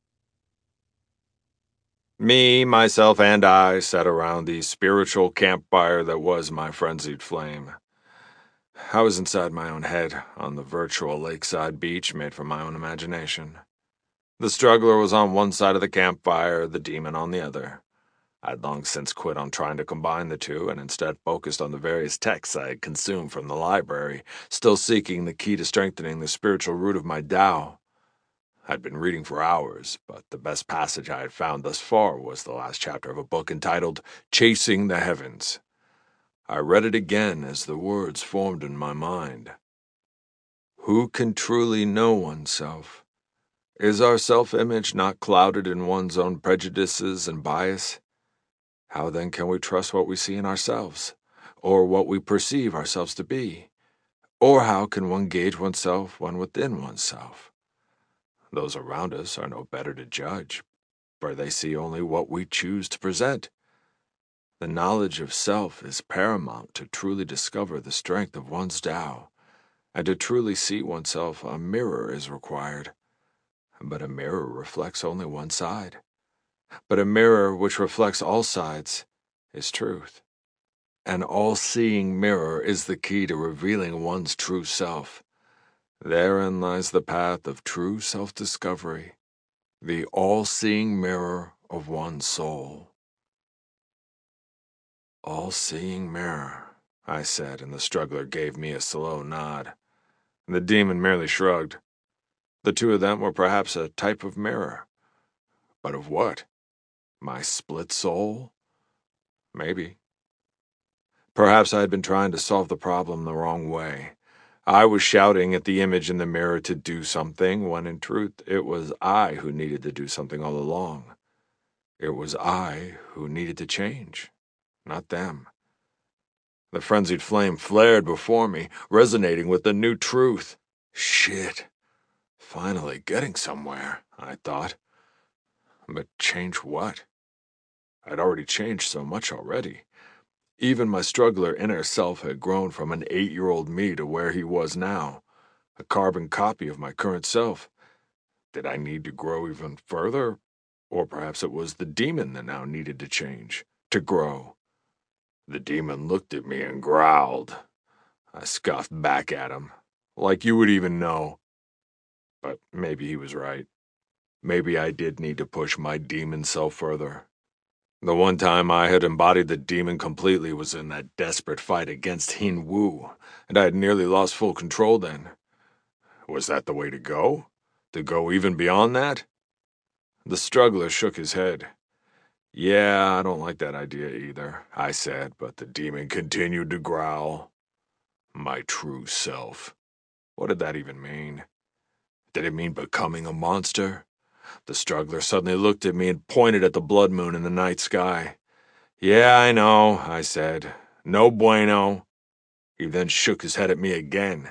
Me, myself, and I sat around the spiritual campfire that was my frenzied flame. I was inside my own head, on the virtual lakeside beach made from my own imagination. The struggler was on one side of the campfire, the demon on the other. I'd long since quit on trying to combine the two and instead focused on the various texts I had consumed from the library, still seeking the key to strengthening the spiritual root of my Tao. I'd been reading for hours, but the best passage I had found thus far was the last chapter of a book entitled Chasing the Heavens. I read it again as the words formed in my mind. Who can truly know oneself? Is our self-image not clouded in one's own prejudices and bias? How then can we trust what we see in ourselves, or what we perceive ourselves to be? Or how can one gauge oneself when within oneself? Those around us are no better to judge, for they see only what we choose to present. The knowledge of self is paramount to truly discover the strength of one's Tao, and to truly see oneself a mirror is required. But a mirror reflects only one side. But a mirror which reflects all sides is truth. An all-seeing mirror is the key to revealing one's true self. Therein lies the path of true self-discovery, the all-seeing mirror of one's soul. All-seeing mirror, I said, and the struggler gave me a slow nod. The demon merely shrugged. The two of them were perhaps a type of mirror. But of what? My split soul? Maybe. Perhaps I had been trying to solve the problem the wrong way. I was shouting at the image in the mirror to do something, when in truth it was I who needed to do something all along. It was I who needed to change, not them. The frenzied flame flared before me, resonating with the new truth. Shit. Finally getting somewhere, I thought. But change what? I'd already changed so much already. Even my struggler inner self had grown from an eight-year-old me to where he was now, a carbon copy of my current self. Did I need to grow even further? Or perhaps it was the demon that now needed to change, to grow. The demon looked at me and growled. I scoffed back at him, like you would even know. But maybe he was right. Maybe I did need to push my demon self further. The one time I had embodied the demon completely was in that desperate fight against Hin Wu, and I had nearly lost full control then. Was that the way to go? To go even beyond that? The struggler shook his head. Yeah, I don't like that idea either, I said, but the demon continued to growl. My true self. What did that even mean? Did it mean becoming a monster? The struggler suddenly looked at me and pointed at the blood moon in the night sky. Yeah, I know, I said. No bueno. He then shook his head at me again.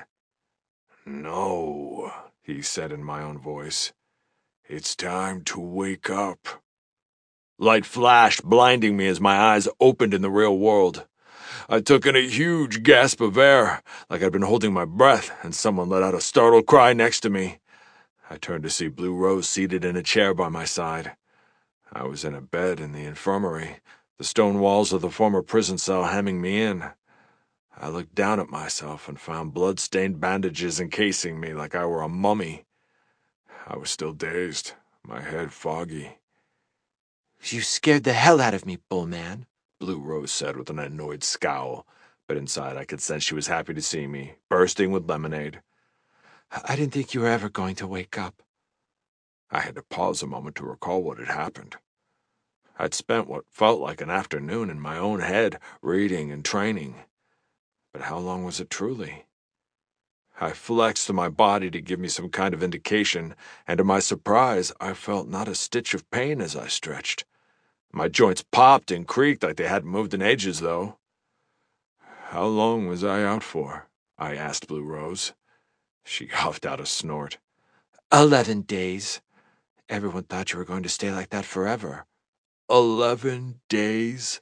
No, he said in my own voice. It's time to wake up. Light flashed, blinding me as my eyes opened in the real world. I took in a huge gasp of air, like I'd been holding my breath, and someone let out a startled cry next to me. I turned to see Blue Rose seated in a chair by my side. I was in a bed in the infirmary, the stone walls of the former prison cell hemming me in. I looked down at myself and found blood-stained bandages encasing me like I were a mummy. I was still dazed, my head foggy. You scared the hell out of me, Bullman, Blue Rose said with an annoyed scowl, but inside I could sense she was happy to see me, bursting with lemonade. I didn't think you were ever going to wake up. I had to pause a moment to recall what had happened. I'd spent what felt like an afternoon in my own head, reading and training. But how long was it truly? I flexed my body to give me some kind of indication, and to my surprise, I felt not a stitch of pain as I stretched. My joints popped and creaked like they hadn't moved in ages, though. How long was I out for? I asked Blue Rose. She huffed out a snort. Eleven days. Everyone thought you were going to stay like that forever. Eleven days?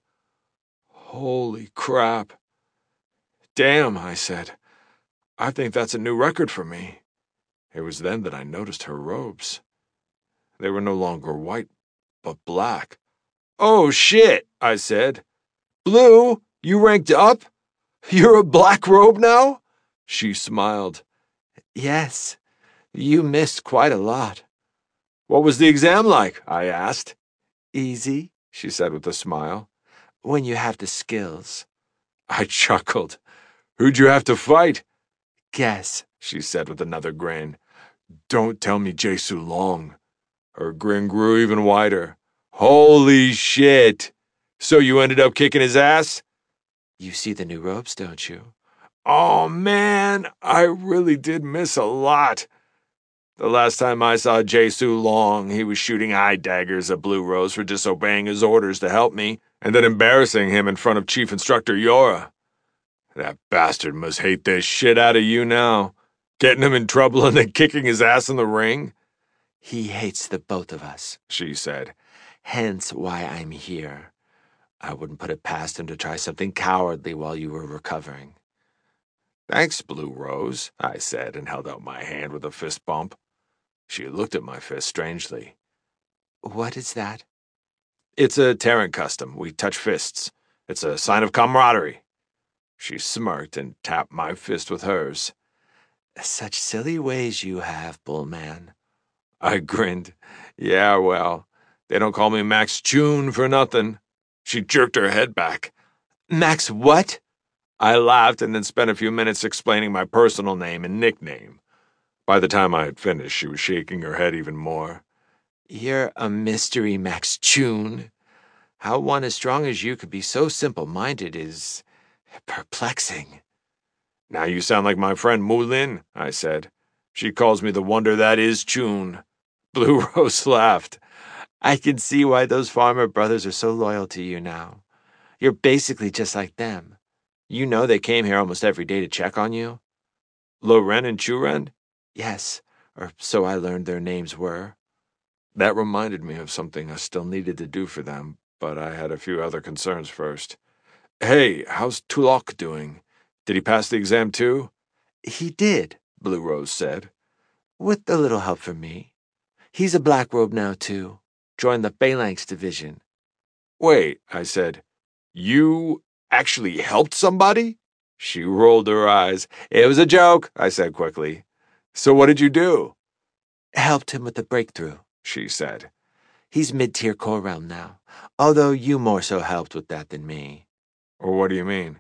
Holy crap. Damn, I said. I think that's a new record for me. It was then that I noticed her robes. They were no longer white, but black. Oh, shit, I said. Blue, you ranked up? You're a black robe now? She smiled. Yes, you missed quite a lot. What was the exam like? I asked. Easy, she said with a smile. When you have the skills. I chuckled. Who'd you have to fight? Guess, she said with another grin. Don't tell me Jae-Soo Long. Her grin grew even wider. Holy shit! So you ended up kicking his ass? You see the new robes, don't you? Oh, man, I really did miss a lot. The last time I saw Jae-Soo Long, he was shooting eye daggers at Blue Rose for disobeying his orders to help me, and then embarrassing him in front of Chief Instructor Yora. That bastard must hate the shit out of you now, getting him in trouble and then kicking his ass in the ring. He hates the both of us, she said. Hence why I'm here. I wouldn't put it past him to try something cowardly while you were recovering. Thanks, Blue Rose, I said, and held out my hand with a fist bump. She looked at my fist strangely. What is that? It's a Terran custom. We touch fists. It's a sign of camaraderie. She smirked and tapped my fist with hers. Such silly ways you have, Bullman. I grinned. Yeah, well, they don't call me Max Chun for nothing. She jerked her head back. Max what? I laughed and then spent a few minutes explaining my personal name and nickname. By the time I had finished, she was shaking her head even more. You're a mystery, Max Chun. How one as strong as you could be so simple-minded is perplexing. Now you sound like my friend Mu Lin, I said. She calls me the wonder that is Chun. Blue Rose laughed. I can see why those farmer brothers are so loyal to you now. You're basically just like them. You know they came here almost every day to check on you? Lo Ren and Chu Ren? Yes, or so I learned their names were. That reminded me of something I still needed to do for them, but I had a few other concerns first. Hey, how's Tulok doing? Did he pass the exam too? He did, Blue Rose said. With a little help from me. He's a black robe now too. Joined the Phalanx division. Wait, I said. You actually helped somebody? She rolled her eyes. It was a joke, I said quickly. So what did you do? Helped him with the breakthrough, she said. He's mid-tier core realm now, although you more so helped with that than me. Or what do you mean?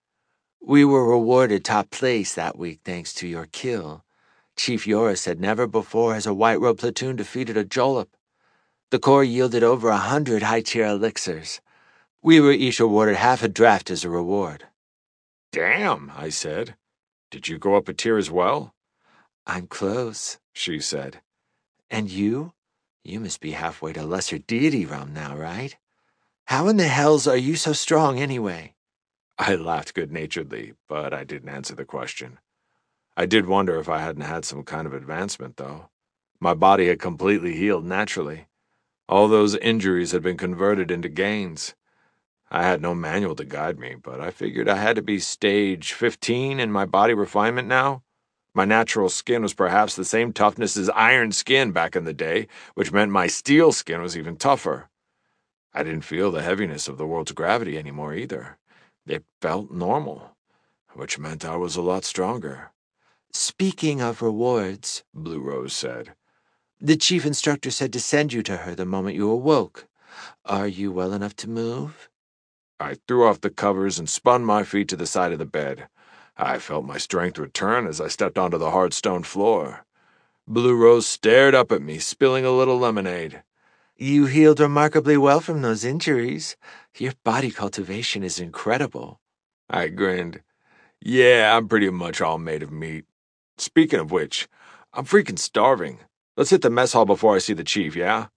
We were rewarded top place that week thanks to your kill. Chief Yora said never before has a white robe platoon defeated a Jolop. The Corps yielded over a hundred high-tier elixirs. We were each awarded half a draft as a reward. Damn, I said. Did you go up a tier as well? I'm close, she said. And you? You must be halfway to lesser deity realm now, right? How in the hells are you so strong anyway? I laughed good-naturedly, but I didn't answer the question. I did wonder if I hadn't had some kind of advancement, though. My body had completely healed naturally. All those injuries had been converted into gains. I had no manual to guide me, but I figured I had to be stage fifteen in my body refinement now. My natural skin was perhaps the same toughness as iron skin back in the day, which meant my steel skin was even tougher. I didn't feel the heaviness of the world's gravity anymore either. It felt normal, which meant I was a lot stronger. Speaking of rewards, Blue Rose said, the chief instructor said to send you to her the moment you awoke. Are you well enough to move? I threw off the covers and spun my feet to the side of the bed. I felt my strength return as I stepped onto the hard stone floor. Blue Rose stared up at me, spilling a little lemonade. You healed remarkably well from those injuries. Your body cultivation is incredible. I grinned. Yeah, I'm pretty much all made of meat. Speaking of which, I'm freaking starving. Let's hit the mess hall before I see the chief, yeah?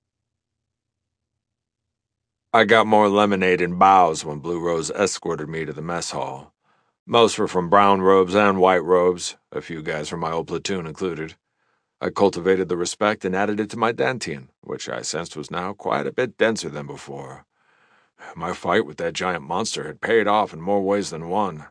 I got more lemonade and bows when Blue Rose escorted me to the mess hall. Most were from brown robes and white robes, a few guys from my old platoon included. I cultivated the respect and added it to my dantian, which I sensed was now quite a bit denser than before. My fight with that giant monster had paid off in more ways than one.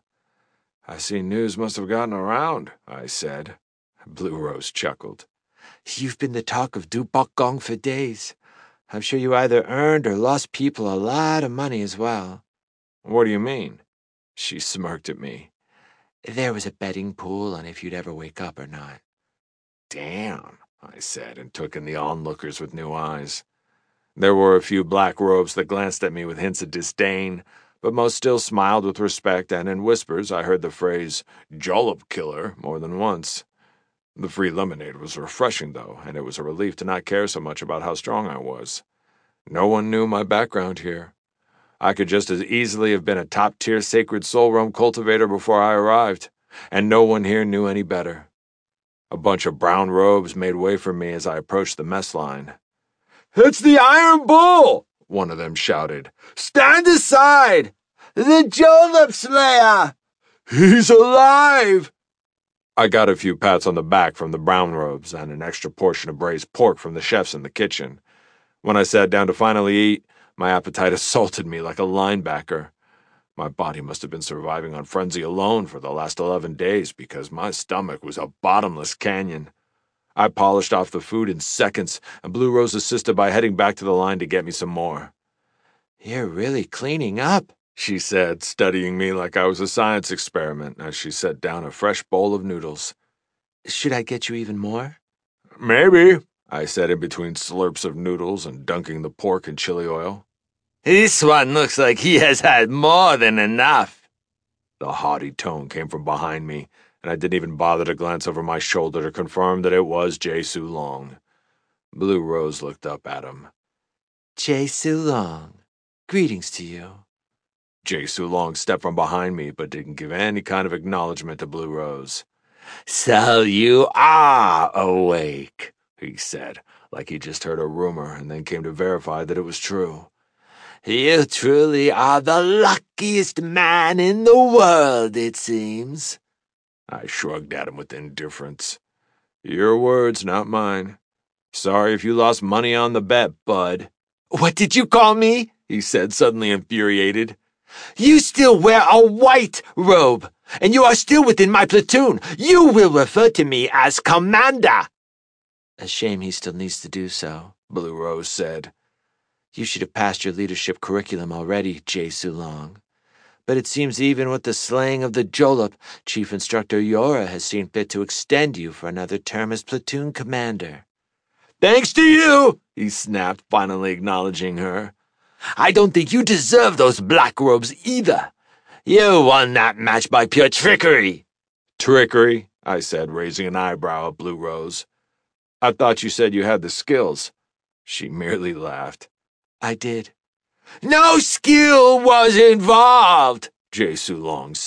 I see news must have gotten around, I said. Blue Rose chuckled. You've been the talk of Dupok Gong for days. I'm sure you either earned or lost people a lot of money as well. What do you mean? She smirked at me. There was a betting pool on if you'd ever wake up or not. Damn, I said, and took in the onlookers with new eyes. There were a few black robes that glanced at me with hints of disdain, but most still smiled with respect, and in whispers I heard the phrase, "Jollop killer," more than once. The free lemonade was refreshing, though, and it was a relief to not care so much about how strong I was. No one knew my background here. I could just as easily have been a top-tier sacred soul realm cultivator before I arrived, and no one here knew any better. A bunch of brown robes made way for me as I approached the mess line. It's the Iron Bull! One of them shouted. Stand aside! The Jollop Slayer! He's alive! I got a few pats on the back from the brown robes and an extra portion of braised pork from the chefs in the kitchen. When I sat down to finally eat, my appetite assaulted me like a linebacker. My body must have been surviving on frenzy alone for the last eleven days because my stomach was a bottomless canyon. I polished off the food in seconds, and Blue Rose assisted by heading back to the line to get me some more. You're really cleaning up, she said, studying me like I was a science experiment as she set down a fresh bowl of noodles. Should I get you even more? Maybe, I said in between slurps of noodles and dunking the pork in chili oil. This one looks like he has had more than enough. The haughty tone came from behind me, and I didn't even bother to glance over my shoulder to confirm that it was Jay Su Long. Blue Rose looked up at him. Jay Su Long, greetings to you. Jay Su Long stepped from behind me, but didn't give any kind of acknowledgement to Blue Rose. So you are awake, he said, like he just heard a rumor and then came to verify that it was true. You truly are the luckiest man in the world, it seems. I shrugged at him with indifference. Your words, not mine. Sorry if you lost money on the bet, bud. What did you call me? He said, suddenly infuriated. You still wear a white robe, and you are still within my platoon. You will refer to me as Commander. A shame he still needs to do so, Blue Rose said. You should have passed your leadership curriculum already, Jay Su Long. But it seems even with the slaying of the Jollop, Chief Instructor Yora has seen fit to extend you for another term as platoon commander. Thanks to you, he snapped, finally acknowledging her. I don't think you deserve those black robes either. You won that match by pure trickery. Trickery, I said, raising an eyebrow at Blue Rose. I thought you said you had the skills. She merely laughed. I did. No skill was involved, Jay Su Long said.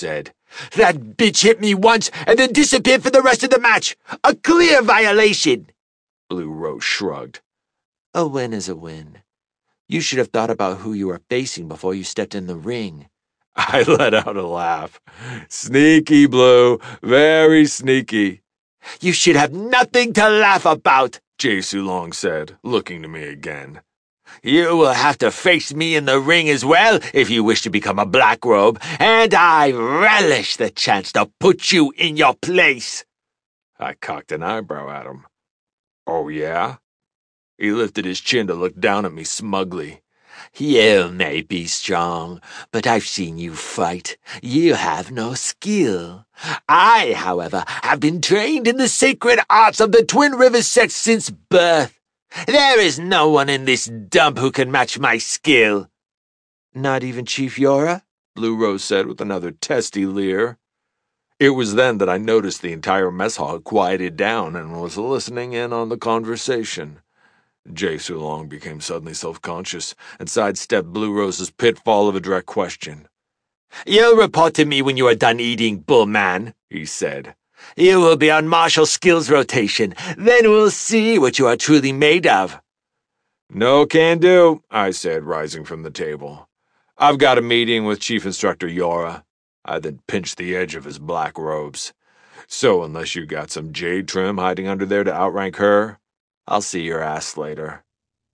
That bitch hit me once and then disappeared for the rest of the match. A clear violation. Blue Rose shrugged. A win is a win. You should have thought about who you were facing before you stepped in the ring. I let out a laugh. Sneaky, Blue. Very sneaky. You should have nothing to laugh about, Jae Long said, looking to me again. You will have to face me in the ring as well if you wish to become a black robe, and I relish the chance to put you in your place. I cocked an eyebrow at him. Oh, yeah? He lifted his chin to look down at me smugly. You may be strong, but I've seen you fight. You have no skill. I, however, have been trained in the sacred arts of the Twin Rivers sect since birth. There is no one in this dump who can match my skill. Not even Chief Yora? Blue Rose said with another testy leer. It was then that I noticed the entire mess hall had quieted down and was listening in on the conversation. Jae Long became suddenly self-conscious and sidestepped Blue Rose's pitfall of a direct question. You'll report to me when you are done eating, Bullman, he said. You will be on martial skills rotation. Then we'll see what you are truly made of. No can do, I said, rising from the table. I've got a meeting with Chief Instructor Yora. I then pinched the edge of his black robes. So unless you got some jade trim hiding under there to outrank her, I'll see your ass later.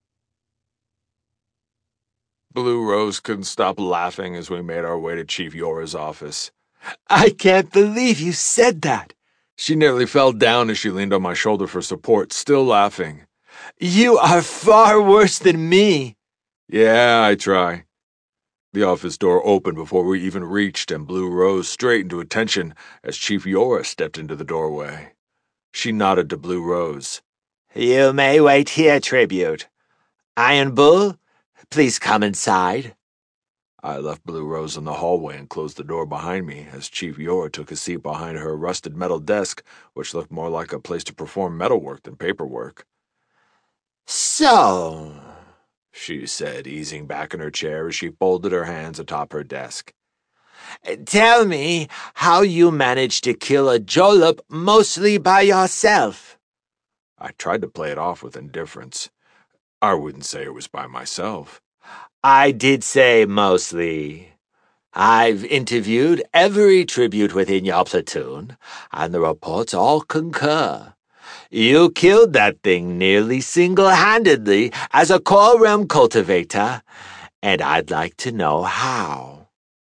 Blue Rose couldn't stop laughing as we made our way to Chief Yora's office. I can't believe you said that. She nearly fell down as she leaned on my shoulder for support, still laughing. You are far worse than me. Yeah, I try. The office door opened before we even reached, and Blue Rose straightened to attention as Chief Yora stepped into the doorway. She nodded to Blue Rose. You may wait here, Tribute. Iron Bull, please come inside. I left Blue Rose in the hallway and closed the door behind me as Chief Yora took a seat behind her rusted metal desk, which looked more like a place to perform metalwork than paperwork. So, she said, easing back in her chair as she folded her hands atop her desk. Tell me how you managed to kill a Jolop mostly by yourself. I tried to play it off with indifference. I wouldn't say it was by myself. I did say mostly. I've interviewed every tribute within your platoon, and the reports all concur. You killed that thing nearly single-handedly as a core realm cultivator, and I'd like to know how.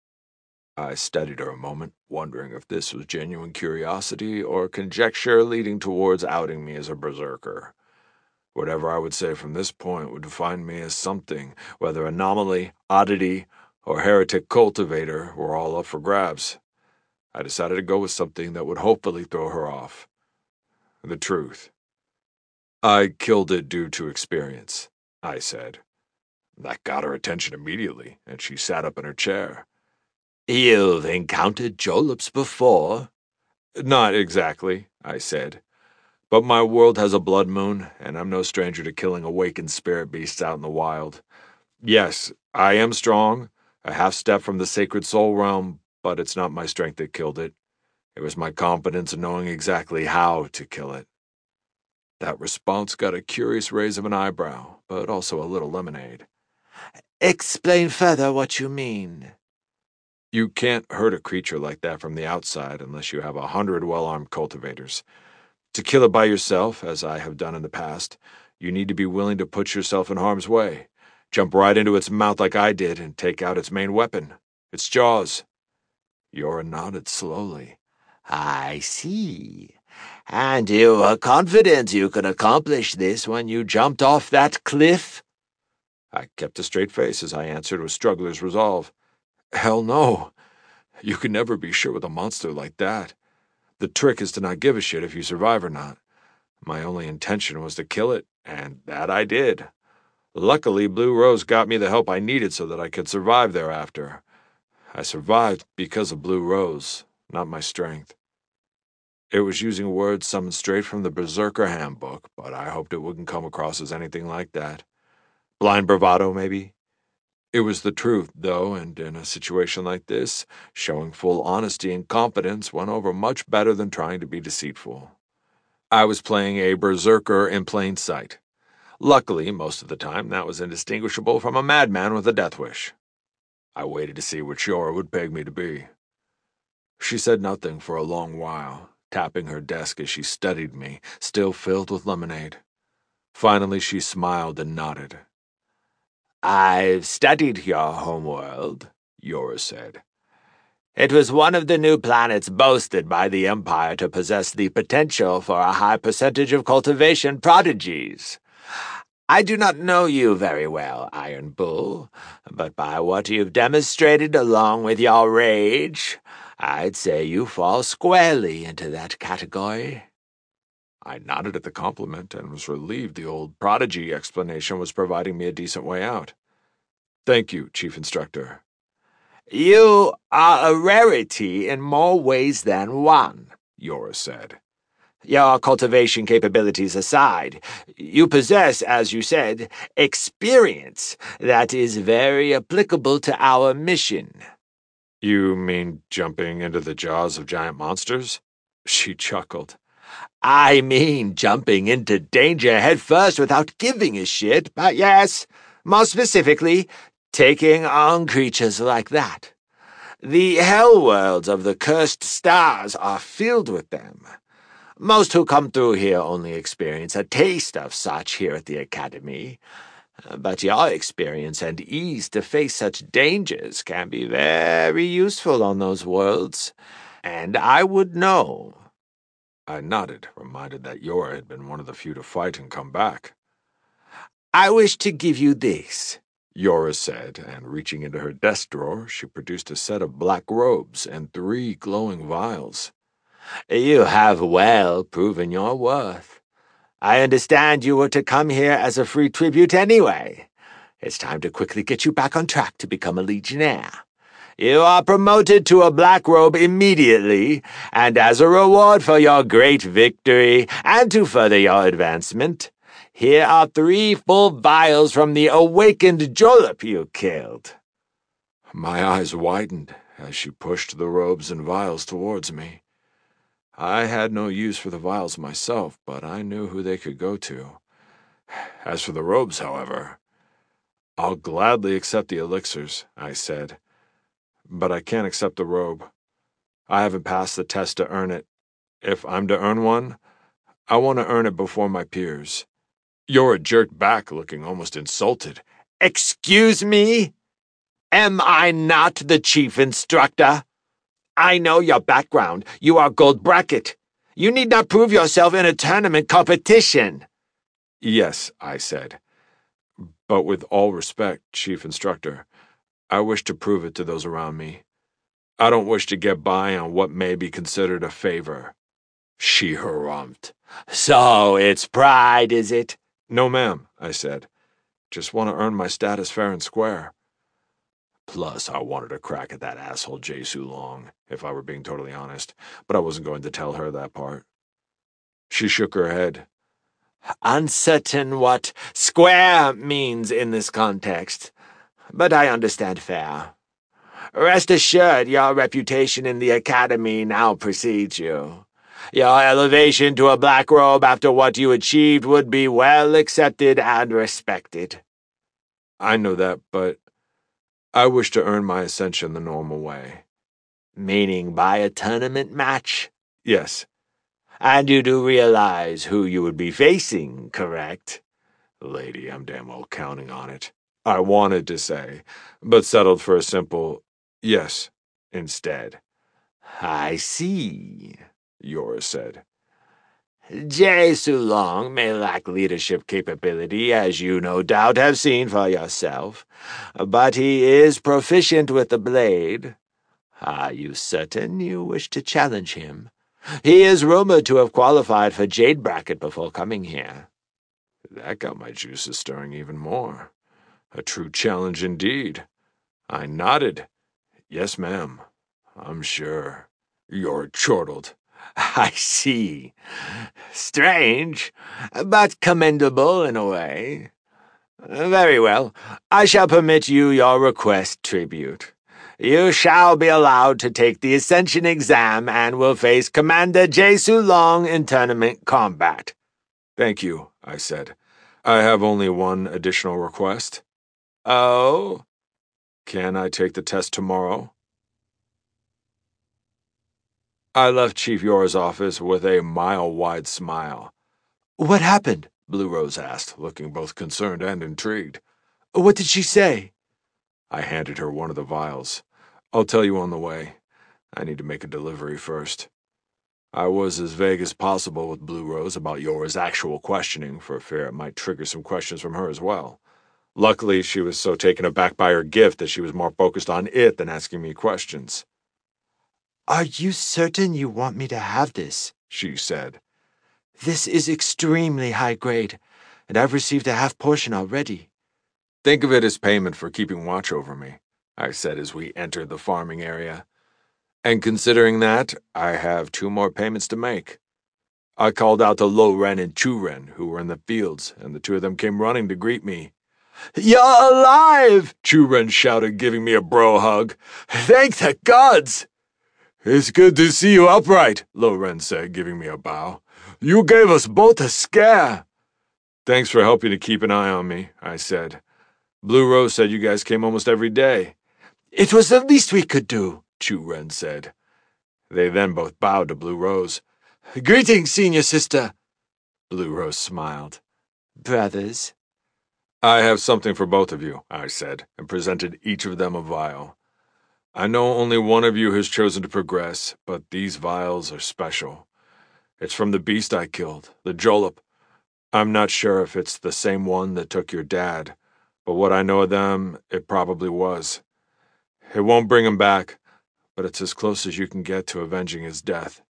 I studied her a moment, wondering if this was genuine curiosity or conjecture leading towards outing me as a berserker. Whatever I would say from this point would define me as something, whether anomaly, oddity, or heretic cultivator were all up for grabs. I decided to go with something that would hopefully throw her off. The truth. I killed it due to experience, I said. That got her attention immediately, and she sat up in her chair. You've encountered Jolops before? Not exactly, I said. But my world has a blood moon, and I'm no stranger to killing awakened spirit beasts out in the wild. Yes, I am strong, a half-step from the sacred soul realm, but it's not my strength that killed it. It was my confidence in knowing exactly how to kill it. That response got a curious raise of an eyebrow, but also a little lemonade. Explain further what you mean. You can't hurt a creature like that from the outside unless you have a hundred well-armed cultivators. To kill it by yourself, as I have done in the past, you need to be willing to put yourself in harm's way, jump right into its mouth like I did, and take out its main weapon, its jaws. Yora nodded slowly. I see. And you were confident you could accomplish this when you jumped off that cliff? I kept a straight face as I answered with struggler's resolve. Hell no. You can never be sure with a monster like that. The trick is to not give a shit if you survive or not. My only intention was to kill it, and that I did. Luckily, Blue Rose got me the help I needed so that I could survive thereafter. I survived because of Blue Rose, not my strength. It was using words summoned straight from the Berserker Handbook, but I hoped it wouldn't come across as anything like that. Blind bravado, maybe? It was the truth, though, and in a situation like this, showing full honesty and confidence went over much better than trying to be deceitful. I was playing a berserker in plain sight. Luckily, most of the time, that was indistinguishable from a madman with a death wish. I waited to see what Yora would peg me to be. She said nothing for a long while, tapping her desk as she studied me, still filled with lemonade. Finally, she smiled and nodded. "I've studied your homeworld," Yora said. "It was one of the new planets boasted by the Empire to possess the potential for a high percentage of cultivation prodigies. I do not know you very well, Iron Bull, but by what you've demonstrated along with your rage, I'd say you fall squarely into that category." I nodded at the compliment and was relieved the old prodigy explanation was providing me a decent way out. "Thank you, Chief Instructor." "You are a rarity in more ways than one," Yora said. "Your cultivation capabilities aside, you possess, as you said, experience that is very applicable to our mission." "You mean jumping into the jaws of giant monsters?" She chuckled. "I mean jumping into danger headfirst without giving a shit, but yes, more specifically, taking on creatures like that. The hell worlds of the cursed stars are filled with them. Most who come through here only experience a taste of such here at the Academy, but your experience and ease to face such dangers can be very useful on those worlds, and I would know." I nodded, reminded that Yora had been one of the few to fight and come back. "I wish to give you this," Yora said, and reaching into her desk drawer, she produced a set of black robes and three glowing vials. "You have well proven your worth. I understand you were to come here as a free tribute anyway. It's time to quickly get you back on track to become a Legionnaire. You are promoted to a black robe immediately, and as a reward for your great victory and to further your advancement, here are three full vials from the awakened Jolop you killed." My eyes widened as she pushed the robes and vials towards me. I had no use for the vials myself, but I knew who they could go to. As for the robes, however, "I'll gladly accept the elixirs," I said. "But I can't accept the robe. I haven't passed the test to earn it. If I'm to earn one, I want to earn it before my peers." Yora jerked back, looking almost insulted. "Excuse me? Am I not the Chief Instructor? I know your background. You are gold bracket. You need not prove yourself in a tournament competition." "Yes," I said. "But with all respect, Chief Instructor, I wish to prove it to those around me. I don't wish to get by on what may be considered a favor." She harumphed. "So it's pride, is it?" "No, ma'am," I said. "Just want to earn my status fair and square." Plus, I wanted a crack at that asshole Jasu Long, if I were being totally honest, but I wasn't going to tell her that part. She shook her head. "Uncertain what square means in this context, but I understand fair. Rest assured your reputation in the Academy now precedes you. Your elevation to a black robe after what you achieved would be well accepted and respected." "I know that, but I wish to earn my ascension the normal way." "Meaning by a tournament match?" "Yes." "And you do realize who you would be facing, correct?" "Lady, I'm damn well counting on it," I wanted to say, but settled for a simple yes instead. "I see," Yora said. "Jasu Long may lack leadership capability, as you no doubt have seen for yourself, but he is proficient with the blade. Are you certain you wish to challenge him? He is rumored to have qualified for Jade Bracket before coming here." That got my juices stirring even more. A true challenge indeed. I nodded. "Yes, ma'am. I'm sure." Yora chortled. "I see. Strange, but commendable in a way. Very well. I shall permit you your request, Tribute. You shall be allowed to take the Ascension exam and will face Commander Jae-Soo Long in tournament combat. Thank you, I said. I have only one additional request. Oh? Can I take the test tomorrow? I left Chief Yora's office with a mile-wide smile. What happened? Blue Rose asked, looking both concerned and intrigued. What did she say? I handed her one of the vials. I'll tell you on the way. I need to make a delivery first. I was as vague as possible with Blue Rose about Yora's actual questioning, for fear it might trigger some questions from her as well. Luckily, she was so taken aback by her gift that she was more focused on it than asking me questions. Are you certain you want me to have this? She said. This is extremely high grade, and I've received a half portion already. Think of it as payment for keeping watch over me, I said as we entered the farming area. And considering that, I have two more payments to make. I called out to Lo Ren and Chu Ren, who were in the fields, and the two of them came running to greet me. You're alive! Chu Ren shouted, giving me a bro hug. Thank the gods! It's good to see you upright, Lo Ren said, giving me a bow. You gave us both a scare. Thanks for helping to keep an eye on me, I said. Blue Rose said you guys came almost every day. It was the least we could do, Chu Ren said. They then both bowed to Blue Rose. Greetings, senior sister. Blue Rose smiled. Brothers. I have something for both of you, I said, and presented each of them a vial. I know only one of you has chosen to progress, but these vials are special. It's from the beast I killed, the Jolop. I'm not sure if it's the same one that took your dad, but what I know of them, it probably was. It won't bring him back, but it's as close as you can get to avenging his death.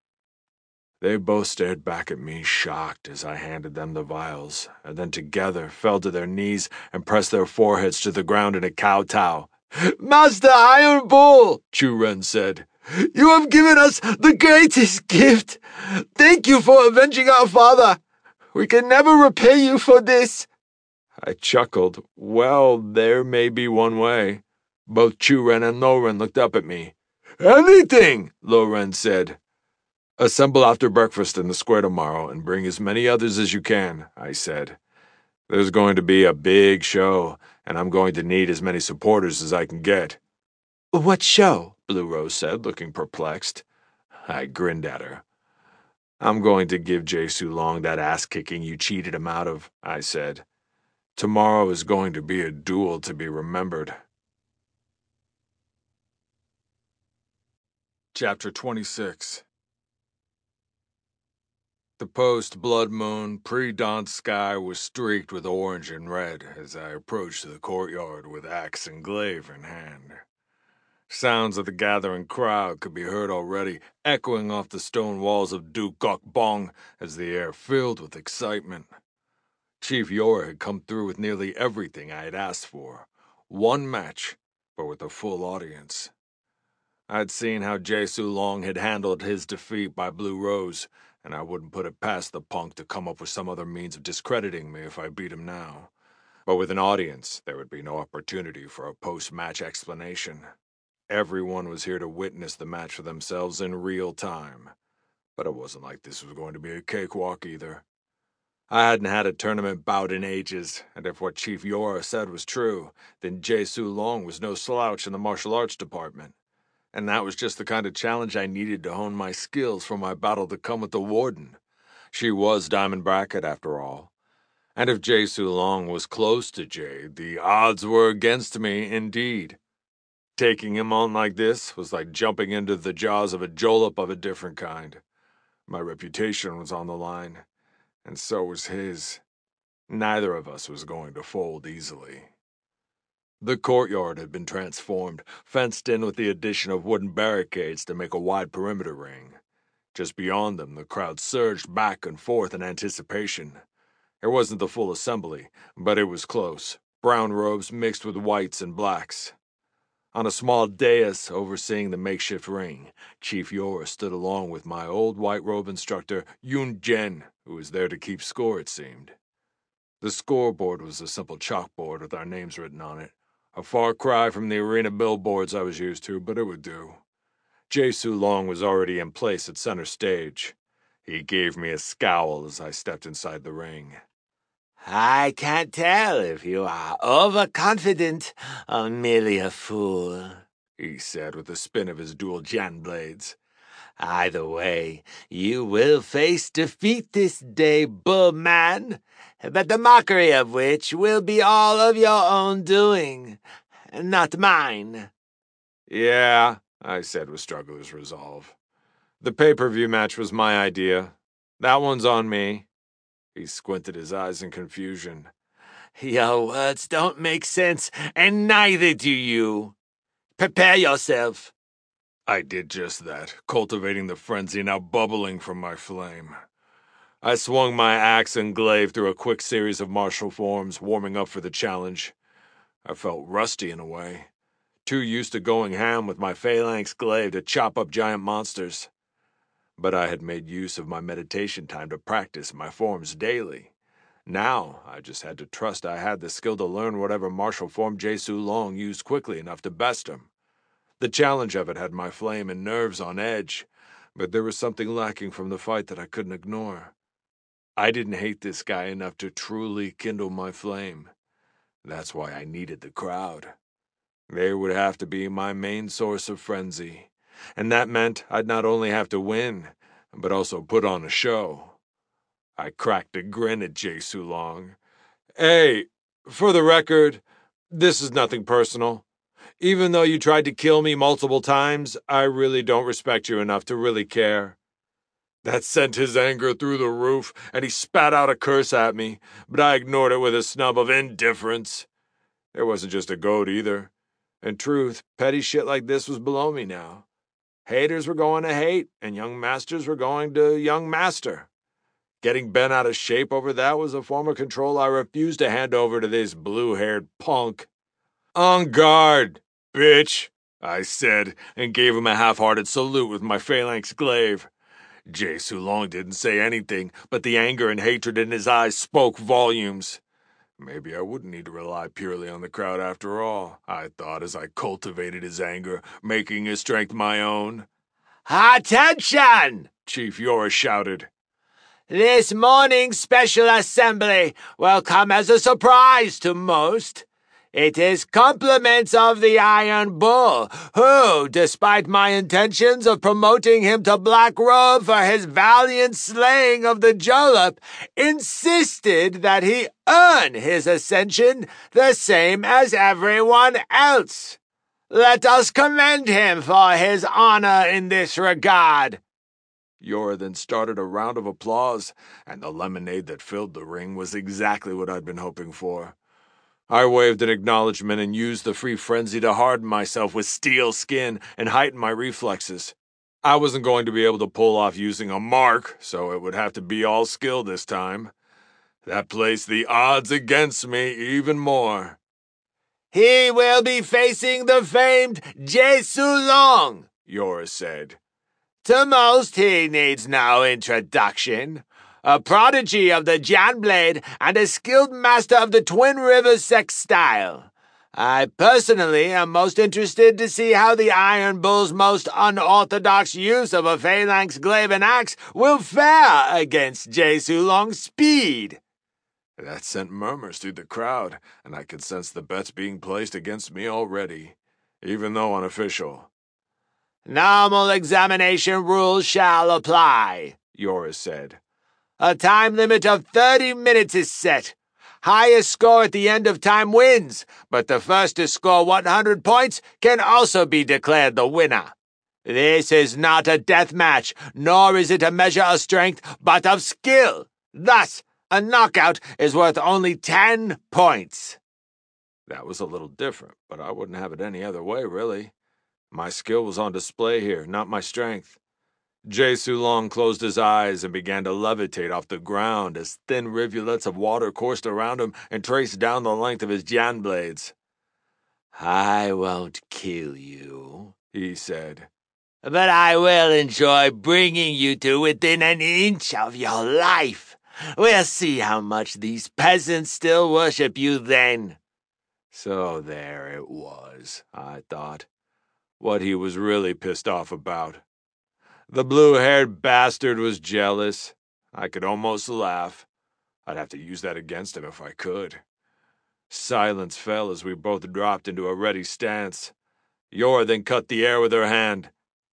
They both stared back at me, shocked, as I handed them the vials, and then together fell to their knees and pressed their foreheads to the ground in a kowtow. Master Iron Bull, Chu Ren said, you have given us the greatest gift. Thank you for avenging our father. We can never repay you for this. I chuckled. Well, there may be one way. Both Chu Ren and Lo Ren looked up at me. Anything, Lo Ren said. Assemble after breakfast in the square tomorrow and bring as many others as you can, I said. There's going to be a big show, and I'm going to need as many supporters as I can get. What show? Blue Rose said, looking perplexed. I grinned at her. I'm going to give Jae-Soo Long that ass-kicking you cheated him out of, I said. Tomorrow is going to be a duel to be remembered. Chapter twenty-six. The post-blood moon, pre-dawn sky was streaked with orange and red as I approached the courtyard with axe and glaive in hand. Sounds of the gathering crowd could be heard already, echoing off the stone walls of Dukok Bong as the air filled with excitement. Chief Yora had come through with nearly everything I had asked for. One match, but with a full audience. I'd seen how Jae-Soo Long had handled his defeat by Blue Rose, and I wouldn't put it past the punk to come up with some other means of discrediting me if I beat him now. But with an audience, there would be no opportunity for a post-match explanation. Everyone was here to witness the match for themselves in real time. But it wasn't like this was going to be a cakewalk either. I hadn't had a tournament bout in ages, and if what Chief Yora said was true, then Jae-Soo Long was no slouch in the martial arts department. And that was just the kind of challenge I needed to hone my skills for my battle to come with the Warden. She was Diamond Bracket, after all. And if Jae-Soo Long was close to Jade, the odds were against me indeed. Taking him on like this was like jumping into the jaws of a Jolop of a different kind. My reputation was on the line, and so was his. Neither of us was going to fold easily. The courtyard had been transformed, fenced in with the addition of wooden barricades to make a wide perimeter ring. Just beyond them, the crowd surged back and forth in anticipation. It wasn't the full assembly, but it was close. Brown robes mixed with whites and blacks. On a small dais overseeing the makeshift ring, Chief Yora stood along with my old white robe instructor, Yoon Jen, who was there to keep score, it seemed. The scoreboard was a simple chalkboard with our names written on it. A far cry from the arena billboards I was used to, but it would do. Jae-Soo Long was already in place at center stage. He gave me a scowl as I stepped inside the ring. I can't tell if you are overconfident or merely a fool, he said with a spin of his dual Jan blades. Either way, you will face defeat this day, Bullman, but the mockery of which will be all of your own doing, not mine. Yeah, I said with struggler's resolve. The pay-per-view match was my idea. That one's on me. He squinted his eyes in confusion. Your words don't make sense, and neither do you. Prepare yourself. I did just that, cultivating the frenzy now bubbling from my flame. I swung my axe and glaive through a quick series of martial forms, warming up for the challenge. I felt rusty in a way, too used to going ham with my phalanx glaive to chop up giant monsters. But I had made use of my meditation time to practice my forms daily. Now, I just had to trust I had the skill to learn whatever martial form Jae-Soo Long used quickly enough to best him. The challenge of it had my flame and nerves on edge, but there was something lacking from the fight that I couldn't ignore. I didn't hate this guy enough to truly kindle my flame. That's why I needed the crowd. They would have to be my main source of frenzy, and that meant I'd not only have to win, but also put on a show. I cracked a grin at Jae-Soo Long. Hey, for the record, this is nothing personal. Even though you tried to kill me multiple times, I really don't respect you enough to really care. That sent his anger through the roof, and he spat out a curse at me, but I ignored it with a snub of indifference. It wasn't just a goat either. In truth, petty shit like this was below me now. Haters were going to hate, and young masters were going to young master. Getting bent out of shape over that was a form of control I refused to hand over to this blue-haired punk. On guard, bitch, I said, and gave him a half-hearted salute with my phalanx glaive. Jae-Soo Long didn't say anything, but the anger and hatred in his eyes spoke volumes. Maybe I wouldn't need to rely purely on the crowd after all, I thought as I cultivated his anger, making his strength my own. Attention! Chief Yora shouted. This morning's special assembly will come as a surprise to most. It is compliments of the Iron Bull, who, despite my intentions of promoting him to Black Robe for his valiant slaying of the Jolop, insisted that he earn his ascension the same as everyone else. Let us commend him for his honor in this regard. Yora then started a round of applause, and the lemonade that filled the ring was exactly what I'd been hoping for. I waved an acknowledgement and used the free frenzy to harden myself with steel skin and heighten my reflexes. I wasn't going to be able to pull off using a mark, so it would have to be all skill this time. That placed the odds against me even more. He will be facing the famed Jae-Soo Long, Yora said. To most, he needs no introduction. A prodigy of the Jan Blade and a skilled master of the Twin Rivers sex style. I personally am most interested to see how the Iron Bull's most unorthodox use of a phalanx glaive and axe will fare against Jae-Soo Long's speed. That sent murmurs through the crowd, and I could sense the bets being placed against me already, even though unofficial. Normal examination rules shall apply, Yora said. A time limit of thirty minutes is set. Highest score at the end of time wins, but the first to score one hundred points can also be declared the winner. This is not a death match, nor is it a measure of strength, but of skill. Thus, a knockout is worth only ten points. That was a little different, but I wouldn't have it any other way, really. My skill was on display here, not my strength. Jae-Soo Long closed his eyes and began to levitate off the ground as thin rivulets of water coursed around him and traced down the length of his Jan blades. I won't kill you, he said, but I will enjoy bringing you to within an inch of your life. We'll see how much these peasants still worship you then. So there it was, I thought, what he was really pissed off about. The blue-haired bastard was jealous. I could almost laugh. I'd have to use that against him if I could. Silence fell as we both dropped into a ready stance. Yor then cut the air with her hand.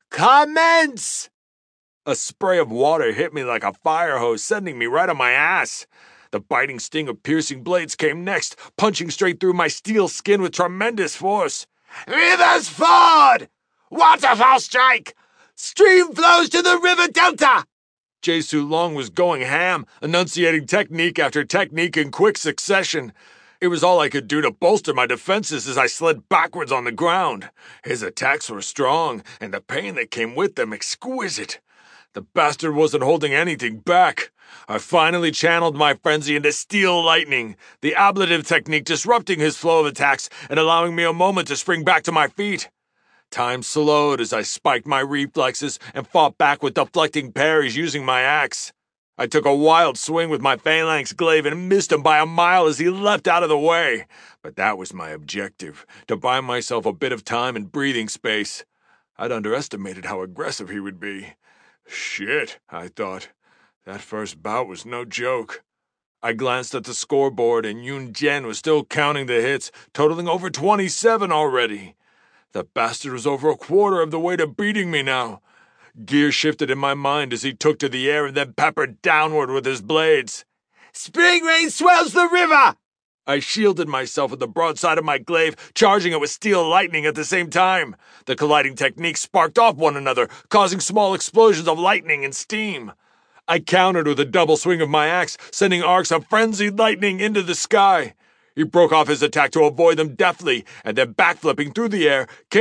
Commence! A spray of water hit me like a fire hose, sending me right on my ass. The biting sting of piercing blades came next, punching straight through my steel skin with tremendous force. Rivers ford! Waterfall strike! Stream flows to the river delta! Jesu Long was going ham, enunciating technique after technique in quick succession. It was all I could do to bolster my defenses as I slid backwards on the ground. His attacks were strong, and the pain that came with them exquisite. The bastard wasn't holding anything back. I finally channeled my frenzy into Steel Lightning, the ablative technique disrupting his flow of attacks and allowing me a moment to spring back to my feet. Time slowed as I spiked my reflexes and fought back with deflecting parries using my axe. I took a wild swing with my phalanx glaive and missed him by a mile as he leapt out of the way. But that was my objective, to buy myself a bit of time and breathing space. I'd underestimated how aggressive he would be. Shit, I thought. That first bout was no joke. I glanced at the scoreboard and Yun Jian was still counting the hits, totaling over twenty-seven already. The bastard was over a quarter of the way to beating me now. Gear shifted in my mind as he took to the air and then peppered downward with his blades. Spring rain swells the river! I shielded myself with the broadside of my glaive, charging it with Steel Lightning at the same time. The colliding techniques sparked off one another, causing small explosions of lightning and steam. I countered with a double swing of my axe, sending arcs of frenzied lightning into the sky. He broke off his attack to avoid them deftly, and then backflipping through the air, came